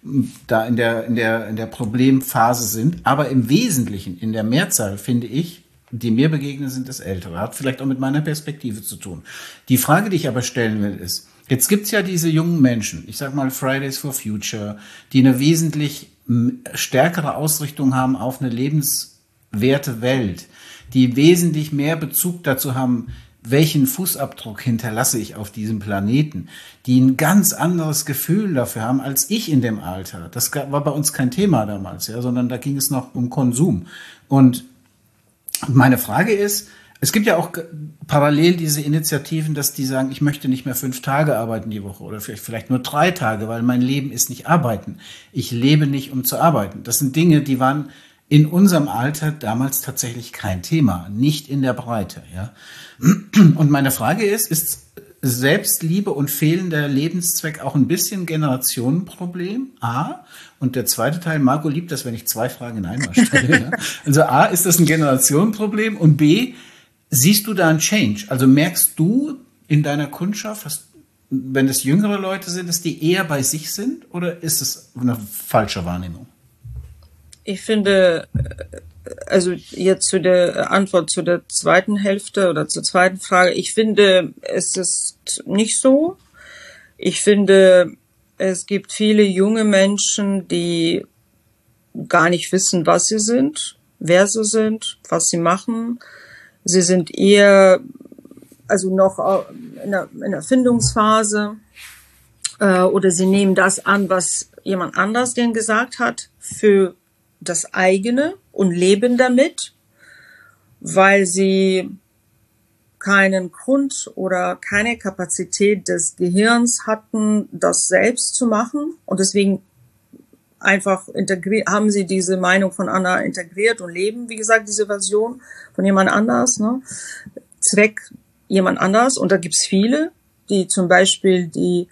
da in der, in der, in der Problemphase sind. Aber im Wesentlichen, in der Mehrzahl, finde ich, die mir begegnen, sind es Ältere. Hat vielleicht auch mit meiner Perspektive zu tun. Die Frage, die ich aber stellen will, ist, jetzt gibt's ja diese jungen Menschen, ich sag mal Fridays for Future, die eine wesentlich stärkere Ausrichtung haben auf eine lebenswerte Welt, die wesentlich mehr Bezug dazu haben, welchen Fußabdruck hinterlasse ich auf diesem Planeten, die ein ganz anderes Gefühl dafür haben als ich in dem Alter. Das war bei uns kein Thema damals, ja, sondern da ging es noch um Konsum. Und meine Frage ist, es gibt ja auch parallel diese Initiativen, dass die sagen, ich möchte nicht mehr fünf Tage arbeiten die Woche oder vielleicht, vielleicht nur drei Tage, weil mein Leben ist nicht arbeiten. Ich lebe nicht, um zu arbeiten. Das sind Dinge, die waren in unserem Alter damals tatsächlich kein Thema, nicht in der Breite. Ja. Und meine Frage ist, ist Selbstliebe und fehlender Lebenszweck auch ein bisschen Generationenproblem? A. Und der zweite Teil, Marco liebt das, wenn ich zwei Fragen in einmal stelle. Ja. Also A, ist das ein Generationenproblem? Und B, siehst du da einen Change? Also merkst du in deiner Kundschaft, dass, wenn es jüngere Leute sind, dass die eher bei sich sind? Oder ist es eine falsche Wahrnehmung? Ich finde, also jetzt zu der Antwort zu der zweiten Hälfte oder zur zweiten Frage, ich finde, es ist nicht so. Ich finde, es gibt viele junge Menschen, die gar nicht wissen, was sie sind, wer sie sind, was sie machen. Sie sind eher, also noch in der, in der Findungsphase, äh, oder sie nehmen das an, was jemand anders denen gesagt hat, für das eigene und leben damit, weil sie keinen Grund oder keine Kapazität des Gehirns hatten, das selbst zu machen, und deswegen einfach integriert, haben sie diese Meinung von Anna integriert und leben, wie gesagt, diese Version von jemand anders, ne? Zweck jemand anders. Und da gibt's viele, die zum Beispiel die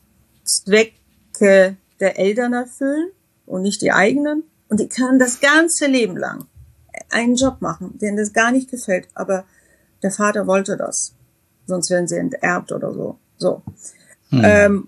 Zwecke der Eltern erfüllen und nicht die eigenen. Und die können das ganze Leben lang einen Job machen, denen das gar nicht gefällt. Aber der Vater wollte das. Sonst werden sie enterbt oder so. So. Hm. Ähm,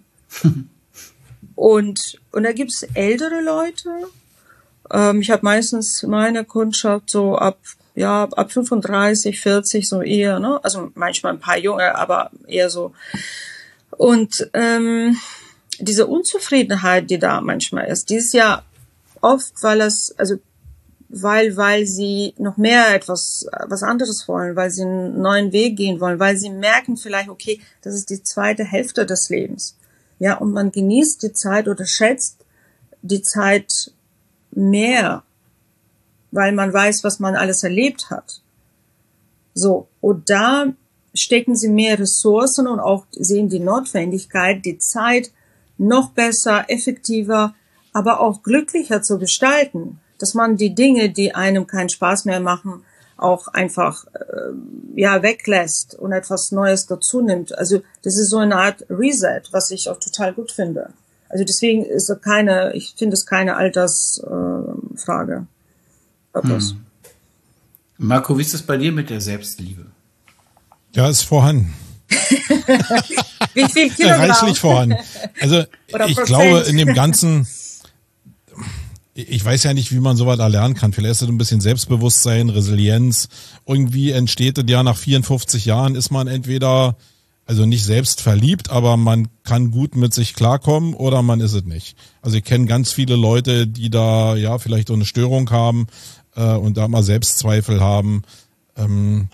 Und, und da gibt's ältere Leute. Ähm, ich habe meistens meine Kundschaft so ab, ja, ab fünfunddreißig, vierzig, so eher, ne? Also manchmal ein paar junge, aber eher so. Und ähm, diese Unzufriedenheit, die da manchmal ist, die ist ja oft, weil es, also weil, weil sie noch mehr etwas, was anderes wollen, weil sie einen neuen Weg gehen wollen, weil sie merken vielleicht, okay, das ist die zweite Hälfte des Lebens. Ja, und man genießt die Zeit oder schätzt die Zeit mehr, weil man weiß, was man alles erlebt hat. So, und da stecken sie mehr Ressourcen und auch sehen die Notwendigkeit, die Zeit noch besser, effektiver, aber auch glücklicher zu gestalten. Dass man die Dinge, die einem keinen Spaß mehr machen, auch einfach äh, ja weglässt und etwas Neues dazu nimmt. Also das ist so eine Art Reset, was ich auch total gut finde. Also deswegen ist es keine, ich finde es keine Altersfrage. Äh, hm. Marco, wie ist es bei dir mit der Selbstliebe? Ja, ist vorhanden. Wie viel Kilogramm? Reichlich vorhanden. Also ich glaube, in dem ganzen, ich weiß ja nicht, wie man sowas erlernen kann. Vielleicht ist das ein bisschen Selbstbewusstsein, Resilienz. Irgendwie entsteht das ja nach vierundfünfzig Jahren, ist man entweder Also nicht selbst verliebt, aber man kann gut mit sich klarkommen oder man ist es nicht. Also ich kenne ganz viele Leute, die da ja vielleicht so eine Störung haben äh, und da mal Selbstzweifel haben. Ähm,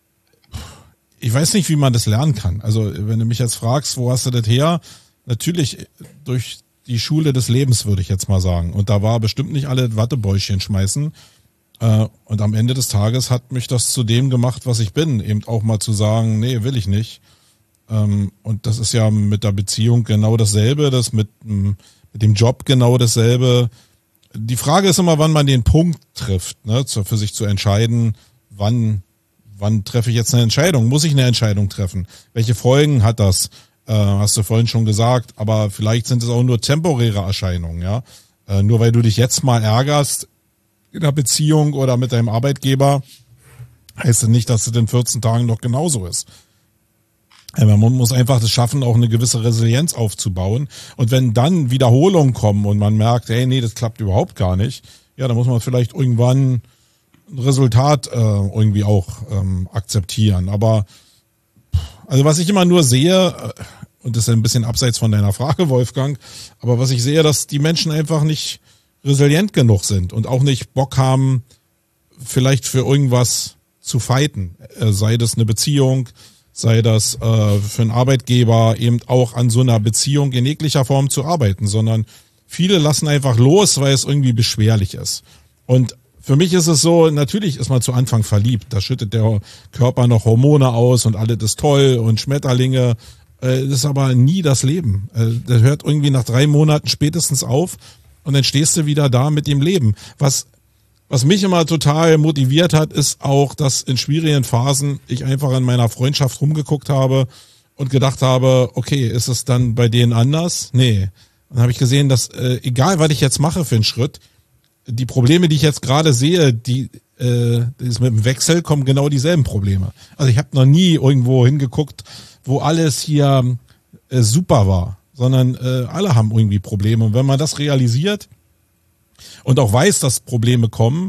ich weiß nicht, wie man das lernen kann. Also wenn du mich jetzt fragst, wo hast du das her? Natürlich durch die Schule des Lebens, würde ich jetzt mal sagen. Und da war bestimmt nicht alle Wattebäuschen schmeißen. Äh, und am Ende des Tages hat mich das zu dem gemacht, was ich bin. Eben auch mal zu sagen, nee, will ich nicht. Ähm, und das ist ja mit der Beziehung genau dasselbe, das mit, mit dem Job genau dasselbe. Die Frage ist immer, wann man den Punkt trifft, ne, zu, für sich zu entscheiden, wann, wann treffe ich jetzt eine Entscheidung? Muss ich eine Entscheidung treffen? Welche Folgen hat das? Äh, hast du vorhin schon gesagt, aber vielleicht sind es auch nur temporäre Erscheinungen, ja. Äh, nur weil du dich jetzt mal ärgerst in der Beziehung oder mit deinem Arbeitgeber, heißt das nicht, dass es in vierzehn Tagen noch genauso ist. Man muss einfach das schaffen, auch eine gewisse Resilienz aufzubauen. Und wenn dann Wiederholungen kommen und man merkt, hey, nee, das klappt überhaupt gar nicht, ja, dann muss man vielleicht irgendwann ein Resultat äh, irgendwie auch ähm, akzeptieren. Aber also was ich immer nur sehe, und das ist ein bisschen abseits von deiner Frage, Wolfgang, aber was ich sehe, dass die Menschen einfach nicht resilient genug sind und auch nicht Bock haben, vielleicht für irgendwas zu fighten. Äh, sei das eine Beziehung, sei das äh, für einen Arbeitgeber eben auch an so einer Beziehung in jeglicher Form zu arbeiten, sondern viele lassen einfach los, weil es irgendwie beschwerlich ist. Und für mich ist es so, natürlich ist man zu Anfang verliebt, da schüttet der Körper noch Hormone aus und alles ist toll und Schmetterlinge, äh, das ist aber nie das Leben. Äh, das hört irgendwie nach drei Monaten spätestens auf und dann stehst du wieder da mit dem Leben. Was Was mich immer total motiviert hat, ist auch, dass in schwierigen Phasen ich einfach in meiner Freundschaft rumgeguckt habe und gedacht habe, okay, ist es dann bei denen anders? Nee. Dann habe ich gesehen, dass äh, egal, was ich jetzt mache für einen Schritt, die Probleme, die ich jetzt gerade sehe, die äh, ist mit dem Wechsel kommen genau dieselben Probleme. Also ich habe noch nie irgendwo hingeguckt, wo alles hier äh, super war, sondern äh, alle haben irgendwie Probleme. Und wenn man das realisiert und auch weiß, dass Probleme kommen,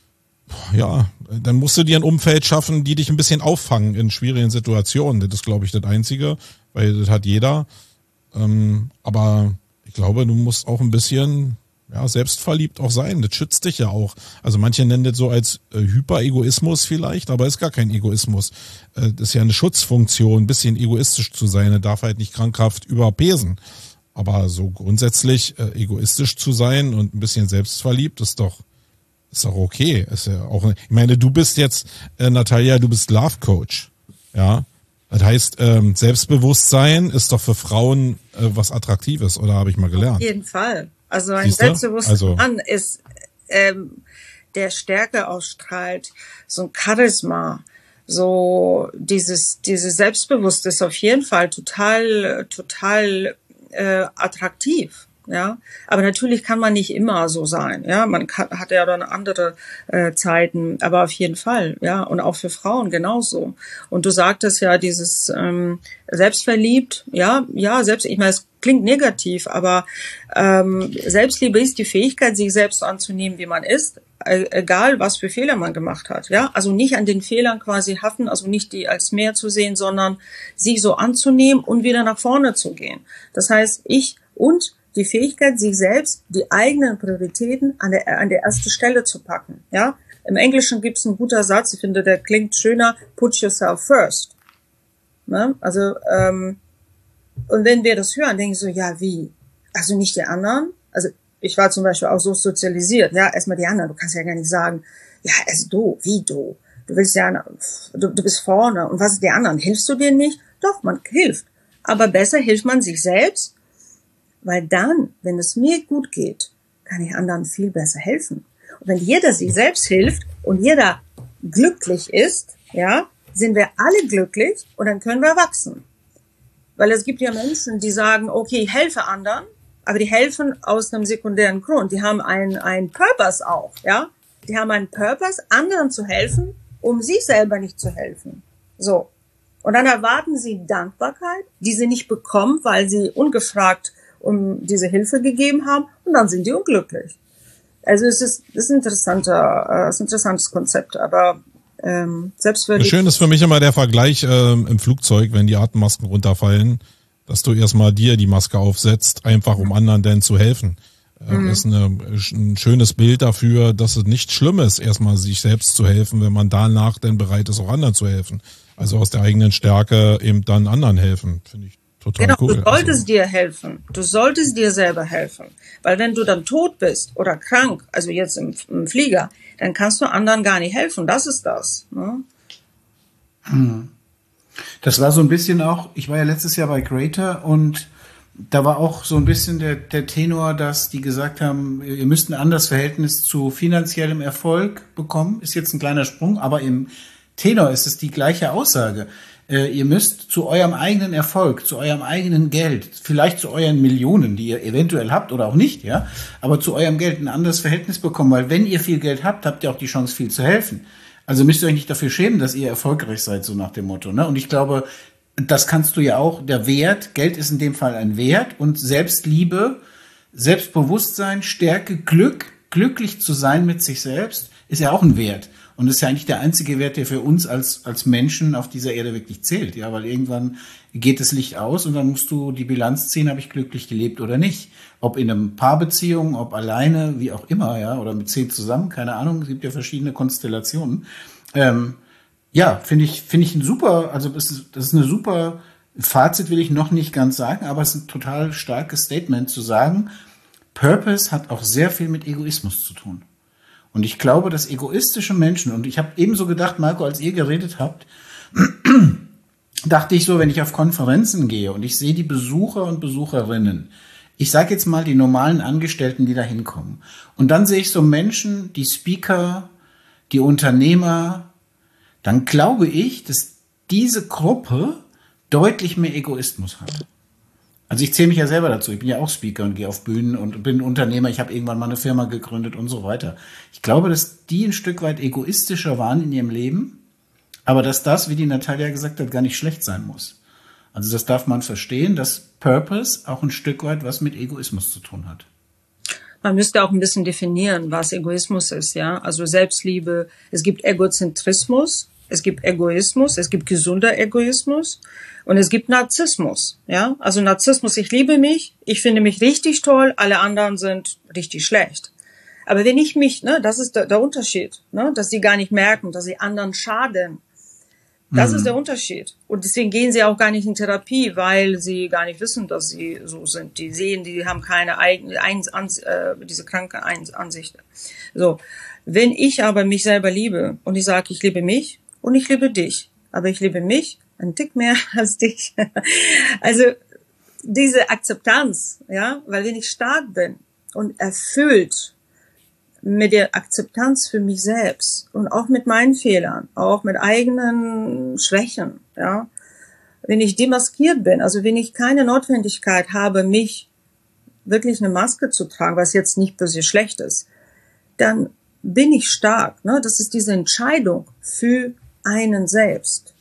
ja, dann musst du dir ein Umfeld schaffen, die dich ein bisschen auffangen in schwierigen Situationen. Das ist, glaube ich, das Einzige, weil das hat jeder. Ähm, aber ich glaube, du musst auch ein bisschen ja, selbstverliebt auch sein. Das schützt dich ja auch. Also manche nennen das so als äh, Hyper-Egoismus vielleicht, aber ist gar kein Egoismus. Äh, das ist ja eine Schutzfunktion, ein bisschen egoistisch zu sein. Das darf halt nicht krankhaft überpesen. Aber so grundsätzlich äh, egoistisch zu sein und ein bisschen selbstverliebt ist doch ist doch okay. Ist ja auch. Ich meine, du bist jetzt äh, Natalia, du bist Love Coach, ja. Das heißt, ähm, Selbstbewusstsein ist doch für Frauen äh, was Attraktives, oder habe ich mal gelernt? Auf jeden Fall. Also ein Siehste? selbstbewusster Also, Mann ist, ähm, der Stärke ausstrahlt, so ein Charisma, so dieses dieses Selbstbewusst ist auf jeden Fall total total äh, attraktiv. Ja, aber natürlich kann man nicht immer so sein. Ja, man kann, hat ja dann andere äh, Zeiten, aber auf jeden Fall. Ja, und auch für Frauen genauso. Und du sagtest ja dieses ähm, selbstverliebt. Ja, ja, selbst. Ich meine, es klingt negativ, aber ähm, Selbstliebe ist die Fähigkeit, sich selbst anzunehmen, wie man ist, äh, egal was für Fehler man gemacht hat. Ja, also nicht an den Fehlern quasi haften, also nicht die als mehr zu sehen, sondern sich so anzunehmen und wieder nach vorne zu gehen. Das heißt, ich und die Fähigkeit, sich selbst die eigenen Prioritäten an der, an der ersten Stelle zu packen. Ja, im Englischen gibt es einen guten Satz, ich finde, der klingt schöner, put yourself first. Ne? Also, ähm, und wenn wir das hören, denken wir so, ja, wie? Also nicht die anderen? Also, ich war zum Beispiel auch so sozialisiert, ja, erstmal die anderen, du kannst ja gar nicht sagen, ja, also du, wie du? Du willst ja, du, du bist vorne, und was ist die anderen? Hilfst du denen nicht? Doch, man hilft. Aber besser hilft man sich selbst, weil dann, wenn es mir gut geht, kann ich anderen viel besser helfen. Und wenn jeder sich selbst hilft und jeder glücklich ist, ja, sind wir alle glücklich und dann können wir wachsen. Weil es gibt ja Menschen, die sagen, okay, ich helfe anderen, aber die helfen aus einem sekundären Grund. Die haben einen, einen Purpose auch, ja. Die haben einen Purpose, anderen zu helfen, um sich selber nicht zu helfen. So. Und dann erwarten sie Dankbarkeit, die sie nicht bekommen, weil sie ungefragt um diese Hilfe gegeben haben, und dann sind die unglücklich. Also es ist, es ist ein interessanter, äh, es ist ein interessantes Konzept, aber ähm, selbstverliebt. Schön ist für mich immer der Vergleich ähm, im Flugzeug, wenn die Atemmasken runterfallen, dass du erstmal dir die Maske aufsetzt, einfach um anderen denn zu helfen. Das mhm. ist eine, ein schönes Bild dafür, dass es nicht schlimm ist, erstmal sich selbst zu helfen, wenn man danach dann bereit ist, auch anderen zu helfen. Also aus der eigenen Stärke eben dann anderen helfen, finde ich total genau, cool. Du solltest also. dir helfen. Du solltest dir selber helfen. Weil wenn du dann tot bist oder krank, also jetzt im, im Flieger, dann kannst du anderen gar nicht helfen. Das ist das. Ne? Hm. Das war so ein bisschen auch, ich war ja letztes Jahr bei Greater und da war auch so ein bisschen der, der Tenor, dass die gesagt haben, ihr müsst ein anderes Verhältnis zu finanziellem Erfolg bekommen. Ist jetzt ein kleiner Sprung, aber im Tenor ist es die gleiche Aussage. Äh, ihr müsst zu eurem eigenen Erfolg, zu eurem eigenen Geld, vielleicht zu euren Millionen, die ihr eventuell habt oder auch nicht, ja, aber zu eurem Geld ein anderes Verhältnis bekommen, weil wenn ihr viel Geld habt, habt ihr auch die Chance, viel zu helfen. Also müsst ihr euch nicht dafür schämen, dass ihr erfolgreich seid, so nach dem Motto, ne? Und ich glaube, das kannst du ja auch, der Wert, Geld ist in dem Fall ein Wert und Selbstliebe, Selbstbewusstsein, Stärke, Glück, glücklich zu sein mit sich selbst, ist ja auch ein Wert. Und das ist ja eigentlich der einzige Wert, der für uns als, als Menschen auf dieser Erde wirklich zählt, ja, weil irgendwann geht das Licht aus und dann musst du die Bilanz ziehen, habe ich glücklich gelebt oder nicht. Ob in einem Paarbeziehung, ob alleine, wie auch immer, ja, oder mit zehn zusammen, keine Ahnung, es gibt ja verschiedene Konstellationen. Ähm, Ja, finde ich, finde ich ein super, also das ist, das ist eine super Fazit, will ich noch nicht ganz sagen, aber es ist ein total starkes Statement zu sagen, Purpose hat auch sehr viel mit Egoismus zu tun. Und ich glaube, dass egoistische Menschen, und ich habe ebenso gedacht, Marco, als ihr geredet habt, dachte ich so, wenn ich auf Konferenzen gehe und ich sehe die Besucher und Besucherinnen, ich sage jetzt mal die normalen Angestellten, die da hinkommen, und dann sehe ich so Menschen, die Speaker, die Unternehmer, dann glaube ich, dass diese Gruppe deutlich mehr Egoismus hat. Also ich zähle mich ja selber dazu. Ich bin ja auch Speaker und gehe auf Bühnen und bin Unternehmer. Ich habe irgendwann mal eine Firma gegründet und so weiter. Ich glaube, dass die ein Stück weit egoistischer waren in ihrem Leben, aber dass das, wie die Natalia gesagt hat, gar nicht schlecht sein muss. Also das darf man verstehen, dass Purpose auch ein Stück weit was mit Egoismus zu tun hat. Man müsste auch ein bisschen definieren, was Egoismus ist, ja. Also Selbstliebe, es gibt Egozentrismus, es gibt Egoismus, es gibt gesunder Egoismus und es gibt Narzissmus, ja. Also Narzissmus, ich liebe mich, ich finde mich richtig toll, alle anderen sind richtig schlecht. Aber wenn ich mich, ne, das ist der, der Unterschied, ne, dass sie gar nicht merken, dass sie anderen schaden. Das mhm. ist der Unterschied. Und deswegen gehen sie auch gar nicht in Therapie, weil sie gar nicht wissen, dass sie so sind. Die sehen, die haben keine eigene, Eins, äh, diese kranke Ansicht. So. Wenn ich aber mich selber liebe und ich sage, ich liebe mich und ich liebe dich, aber ich liebe mich einen Tick mehr als dich. Also, diese Akzeptanz, ja, weil wenn ich stark bin und erfüllt mit der Akzeptanz für mich selbst und auch mit meinen Fehlern, auch mit eigenen Schwächen, ja. Wenn ich demaskiert bin, also wenn ich keine Notwendigkeit habe, mich wirklich eine Maske zu tragen, was jetzt nicht per se schlecht ist, dann bin ich stark, ne? Das ist diese Entscheidung für einen selbst.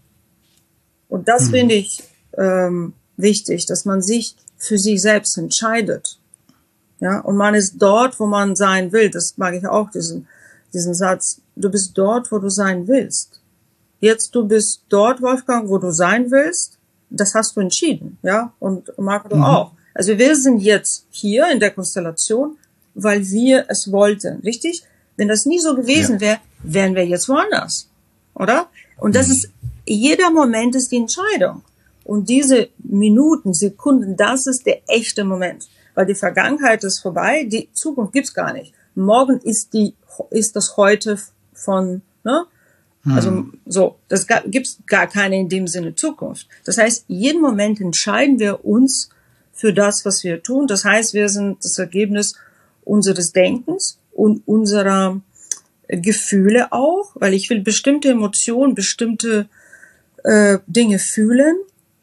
Und das hm. finde ich ähm, wichtig, dass man sich für sich selbst entscheidet. Ja, und man ist dort, wo man sein will. Das mag ich auch, diesen, diesen Satz. Du bist dort, wo du sein willst. Jetzt, du bist dort, Wolfgang, wo du sein willst. Das hast du entschieden, ja. Und Marco, du mhm. auch. Also wir sind jetzt hier in der Konstellation, weil wir es wollten, richtig? Wenn das nie so gewesen ja. wäre, wären wir jetzt woanders, oder? Und das mhm. ist, jeder Moment ist die Entscheidung. Und diese Minuten, Sekunden, das ist der echte Moment. Weil die Vergangenheit ist vorbei, die Zukunft gibt's gar nicht. Morgen ist die, ist das heute von, ne? Hm. Also, so, das gibt's gar keine in dem Sinne Zukunft. Das heißt, jeden Moment entscheiden wir uns für das, was wir tun. Das heißt, wir sind das Ergebnis unseres Denkens und unserer Gefühle auch, weil ich will bestimmte Emotionen, bestimmte äh, Dinge fühlen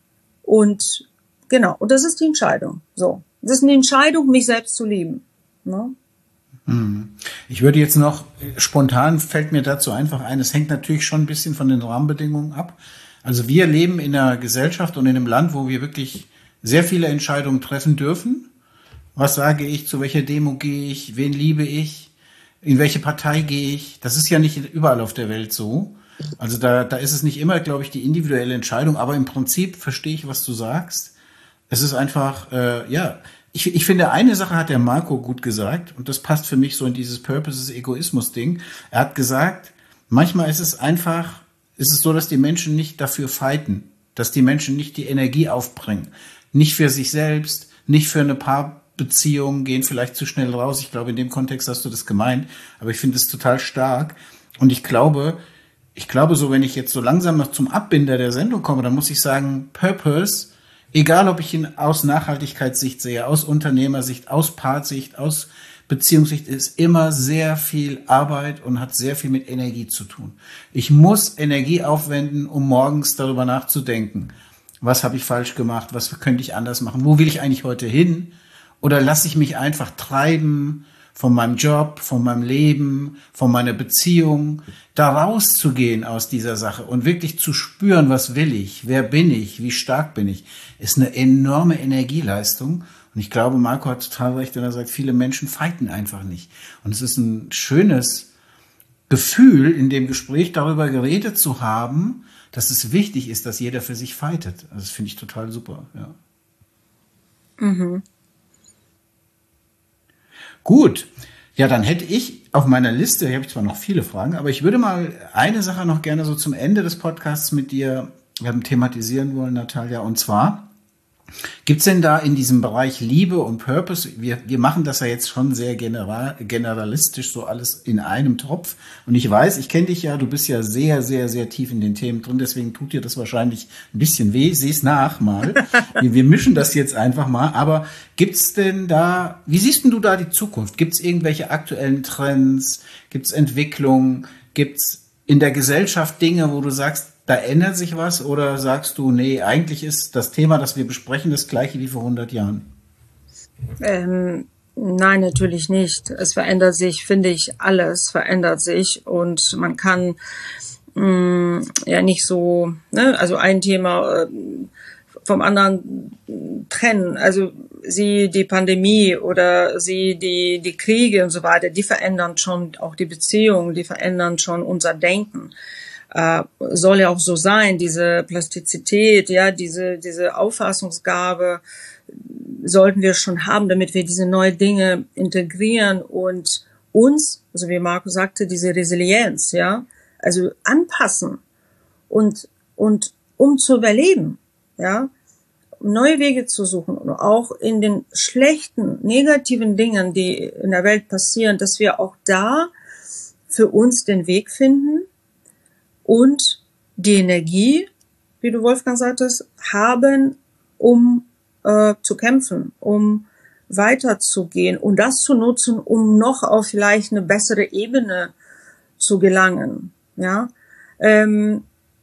und genau, und das ist die Entscheidung, so. Das ist eine Entscheidung, mich selbst zu lieben. Ne? Ich würde jetzt noch, spontan fällt mir dazu einfach ein, es hängt natürlich schon ein bisschen von den Rahmenbedingungen ab. Also wir leben in einer Gesellschaft und in einem Land, wo wir wirklich sehr viele Entscheidungen treffen dürfen. Was sage ich, zu welcher Demo gehe ich, wen liebe ich, In welche Partei gehe ich? Das ist ja nicht überall auf der Welt so. Also da, da ist es nicht immer, glaube ich, die individuelle Entscheidung, aber im Prinzip verstehe ich, was du sagst. Es ist einfach, äh, ja, ich, ich finde, eine Sache hat der Marco gut gesagt und das passt für mich so in dieses Purposes-Egoismus-Ding. Er hat gesagt, manchmal ist es einfach, ist es so, dass die Menschen nicht dafür fighten, dass die Menschen nicht die Energie aufbringen. Nicht für sich selbst, nicht für eine Paarbeziehung, gehen vielleicht zu schnell raus. Ich glaube, in dem Kontext hast du das gemeint, aber ich finde es total stark und ich glaube, Ich glaube, so wenn ich jetzt so langsam noch zum Abbinder der Sendung komme, dann muss ich sagen, Purpose, egal ob ich ihn aus Nachhaltigkeitssicht sehe, aus Unternehmersicht, aus Paarsicht, aus Beziehungssicht, ist immer sehr viel Arbeit und hat sehr viel mit Energie zu tun. Ich muss Energie aufwenden, um morgens darüber nachzudenken. Was habe ich falsch gemacht? Was könnte ich anders machen? Wo will ich eigentlich heute hin? Oder lasse ich mich einfach treiben von meinem Job, von meinem Leben, von meiner Beziehung, da rauszugehen aus dieser Sache und wirklich zu spüren, was will ich, wer bin ich, wie stark bin ich, ist eine enorme Energieleistung. Und ich glaube, Marco hat total recht, wenn er sagt, viele Menschen fighten einfach nicht. Und es ist ein schönes Gefühl, in dem Gespräch darüber geredet zu haben, dass es wichtig ist, dass jeder für sich fightet. Also das finde ich total super, ja. Mhm. Gut, ja, dann hätte ich auf meiner Liste, hier habe ich zwar noch viele Fragen, aber ich würde mal eine Sache noch gerne so zum Ende des Podcasts mit dir ähm, thematisieren wollen, Natalia, und zwar, gibt's denn da in diesem Bereich Liebe und Purpose, wir, wir machen das ja jetzt schon sehr general, generalistisch, so alles in einem Topf. Und ich weiß, ich kenne dich ja, du bist ja sehr, sehr, sehr tief in den Themen drin, deswegen tut dir das wahrscheinlich ein bisschen weh. Seh's nach mal. wir, wir mischen das jetzt einfach mal. Aber gibt's denn da, wie siehst denn du da die Zukunft? Gibt's irgendwelche aktuellen Trends? Gibt's Entwicklungen? Gibt's in der Gesellschaft Dinge, wo du sagst, da ändert sich was, oder sagst du, nee, eigentlich ist das Thema, das wir besprechen, das gleiche wie vor hundert Jahren? Ähm, nein, natürlich nicht. Es verändert sich, finde ich, alles verändert sich und man kann mh, ja nicht so, ne, also ein Thema äh, vom anderen trennen. Also sie die Pandemie oder sie die die Kriege und so weiter, die verändern schon auch die Beziehungen, die verändern schon unser Denken. Äh, soll ja auch so sein, diese Plastizität, ja, diese diese Auffassungsgabe sollten wir schon haben, damit wir diese neuen Dinge integrieren und uns, also wie Marco sagte, diese Resilienz, ja, also anpassen und und um zu überleben, ja, neue Wege zu suchen und auch in den schlechten, negativen Dingen, die in der Welt passieren, dass wir auch da für uns den Weg finden und die Energie, wie du Wolfgang sagtest, haben, um äh, zu kämpfen, um weiterzugehen und das zu nutzen, um noch auf vielleicht eine bessere Ebene zu gelangen. Ja, ähm,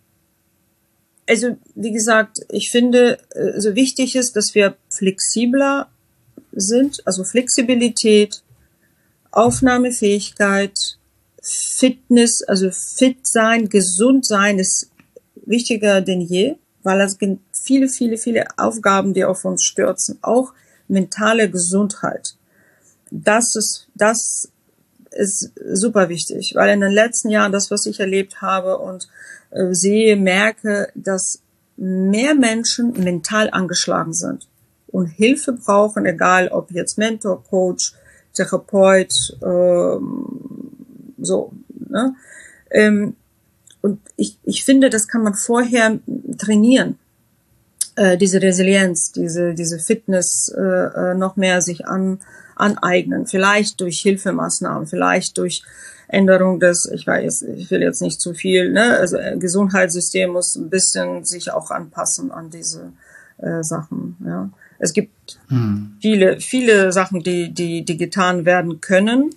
also wie gesagt, ich finde, äh, so wichtig ist, dass wir flexibler sind, also Flexibilität, Aufnahmefähigkeit, Fitness, also fit sein, gesund sein ist wichtiger denn je, weil es gibt viele, viele, viele Aufgaben, die auf uns stürzen. Auch mentale Gesundheit. Das ist, das ist super wichtig, weil in den letzten Jahren das, was ich erlebt habe und äh, sehe, merke, dass mehr Menschen mental angeschlagen sind und Hilfe brauchen, egal ob jetzt Mentor, Coach, Therapeut, ähm, so, ne? Ähm, und ich, ich finde, das kann man vorher trainieren, äh, diese Resilienz, diese, diese Fitness äh, noch mehr sich an, aneignen. Vielleicht durch Hilfemaßnahmen, vielleicht durch Änderung des, ich weiß, ich will jetzt nicht zu viel, ne? Also äh, Gesundheitssystem muss ein bisschen sich auch anpassen an diese äh, Sachen. Ja, es gibt hm. viele, viele Sachen, die, die, die getan werden können.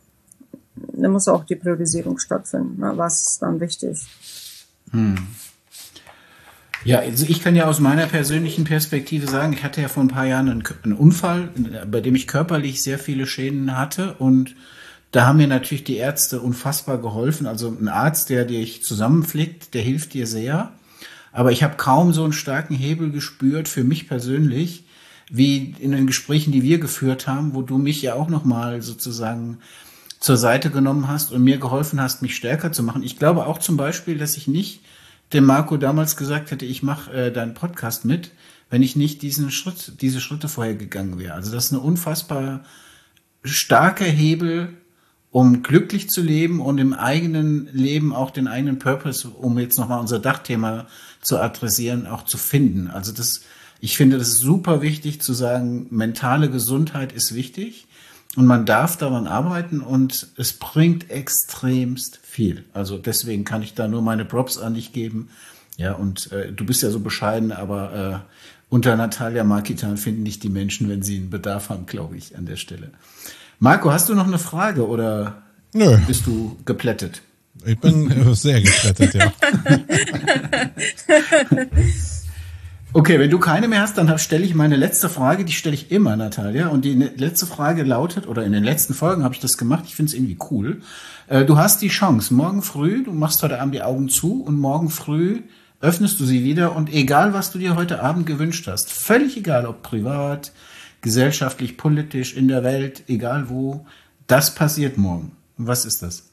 Da muss auch die Priorisierung stattfinden. Ne? Was ist dann wichtig? Hm. Ja, also ich kann ja aus meiner persönlichen Perspektive sagen, ich hatte ja vor ein paar Jahren einen, einen Unfall, bei dem ich körperlich sehr viele Schäden hatte, und da haben mir natürlich die Ärzte unfassbar geholfen. Also ein Arzt, der dich zusammenflickt, der hilft dir sehr. Aber ich habe kaum so einen starken Hebel gespürt für mich persönlich, wie in den Gesprächen, die wir geführt haben, wo du mich ja auch nochmal sozusagen zur Seite genommen hast und mir geholfen hast, mich stärker zu machen. Ich glaube auch zum Beispiel, dass ich nicht dem Marco damals gesagt hätte, ich mache äh, deinen Podcast mit, wenn ich nicht diesen Schritt, diese Schritte vorher gegangen wäre. Also das ist eine unfassbar starker Hebel, um glücklich zu leben und im eigenen Leben auch den eigenen Purpose, um jetzt nochmal unser Dachthema zu adressieren, auch zu finden. Also das, ich finde, das ist super wichtig zu sagen, mentale Gesundheit ist wichtig und man darf daran arbeiten und es bringt extremst viel. Also deswegen kann ich da nur meine Props an dich geben. Ja, und äh, du bist ja so bescheiden, aber äh, unter Natalia Markitan finden dich die Menschen, wenn sie einen Bedarf haben, glaube ich, an der Stelle. Marco, hast du noch eine Frage oder Nö. Bist du geplättet? Ich bin äh, sehr geplättet, ja. Okay, wenn du keine mehr hast, dann stelle ich meine letzte Frage, die stelle ich immer, Natalia. Und die letzte Frage lautet, oder in den letzten Folgen habe ich das gemacht, ich finde es irgendwie cool. Äh, du hast die Chance, morgen früh, du machst heute Abend die Augen zu und morgen früh öffnest du sie wieder und egal, was du dir heute Abend gewünscht hast, völlig egal, ob privat, gesellschaftlich, politisch, in der Welt, egal wo, das passiert morgen. Was ist das?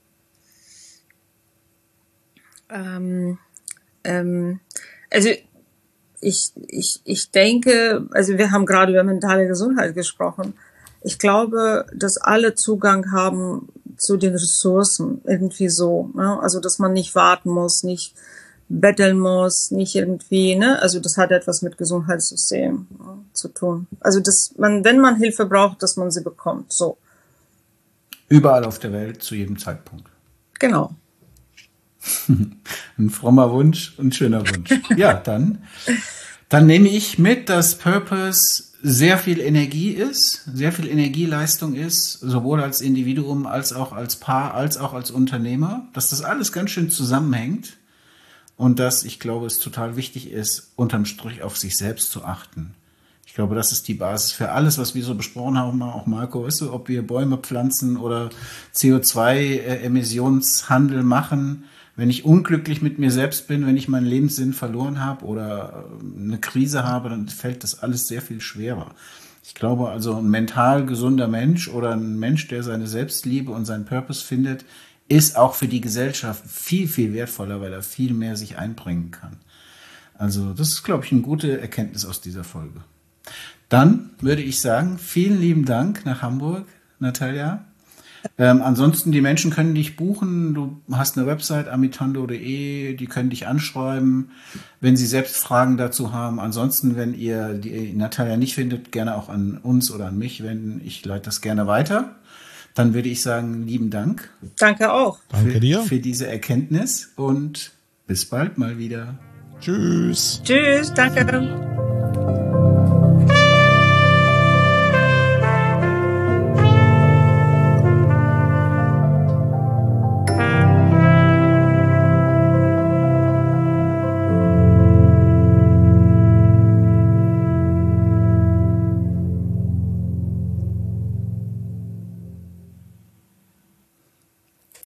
Ähm, ähm, also ich, ich, ich denke, also wir haben gerade über mentale Gesundheit gesprochen. Ich glaube, dass alle Zugang haben zu den Ressourcen, irgendwie so. Ne? Also, dass man nicht warten muss, nicht betteln muss, nicht irgendwie, ne? Also, das hat etwas mit Gesundheitssystem ne, zu tun. Also, dass man, wenn man Hilfe braucht, dass man sie bekommt, so. Überall auf der Welt, zu jedem Zeitpunkt. Genau. Ein frommer Wunsch, ein schöner Wunsch. Ja, dann, dann nehme ich mit, dass Purpose sehr viel Energie ist, sehr viel Energieleistung ist, sowohl als Individuum, als auch als Paar, als auch als Unternehmer, dass das alles ganz schön zusammenhängt und dass, ich glaube, es total wichtig ist, unterm Strich auf sich selbst zu achten. Ich glaube, das ist die Basis für alles, was wir so besprochen haben, auch Marco, weißt du, ob wir Bäume pflanzen oder C O zwei Emissionshandel machen. Wenn ich unglücklich mit mir selbst bin, wenn ich meinen Lebenssinn verloren habe oder eine Krise habe, dann fällt das alles sehr viel schwerer. Ich glaube also, ein mental gesunder Mensch oder ein Mensch, der seine Selbstliebe und seinen Purpose findet, ist auch für die Gesellschaft viel, viel wertvoller, weil er viel mehr sich einbringen kann. Also das ist, glaube ich, eine gute Erkenntnis aus dieser Folge. Dann würde ich sagen, vielen lieben Dank nach Hamburg, Natalia. Ähm, ansonsten, die Menschen können dich buchen. Du hast eine Website, amitando punkt de, die können dich anschreiben, wenn sie selbst Fragen dazu haben. Ansonsten, wenn ihr die Natalia nicht findet, gerne auch an uns oder an mich wenden. Ich leite das gerne weiter. Dann würde ich sagen, lieben Dank. Danke auch. Danke für, dir. Für diese Erkenntnis und bis bald mal wieder. Tschüss. Tschüss, danke.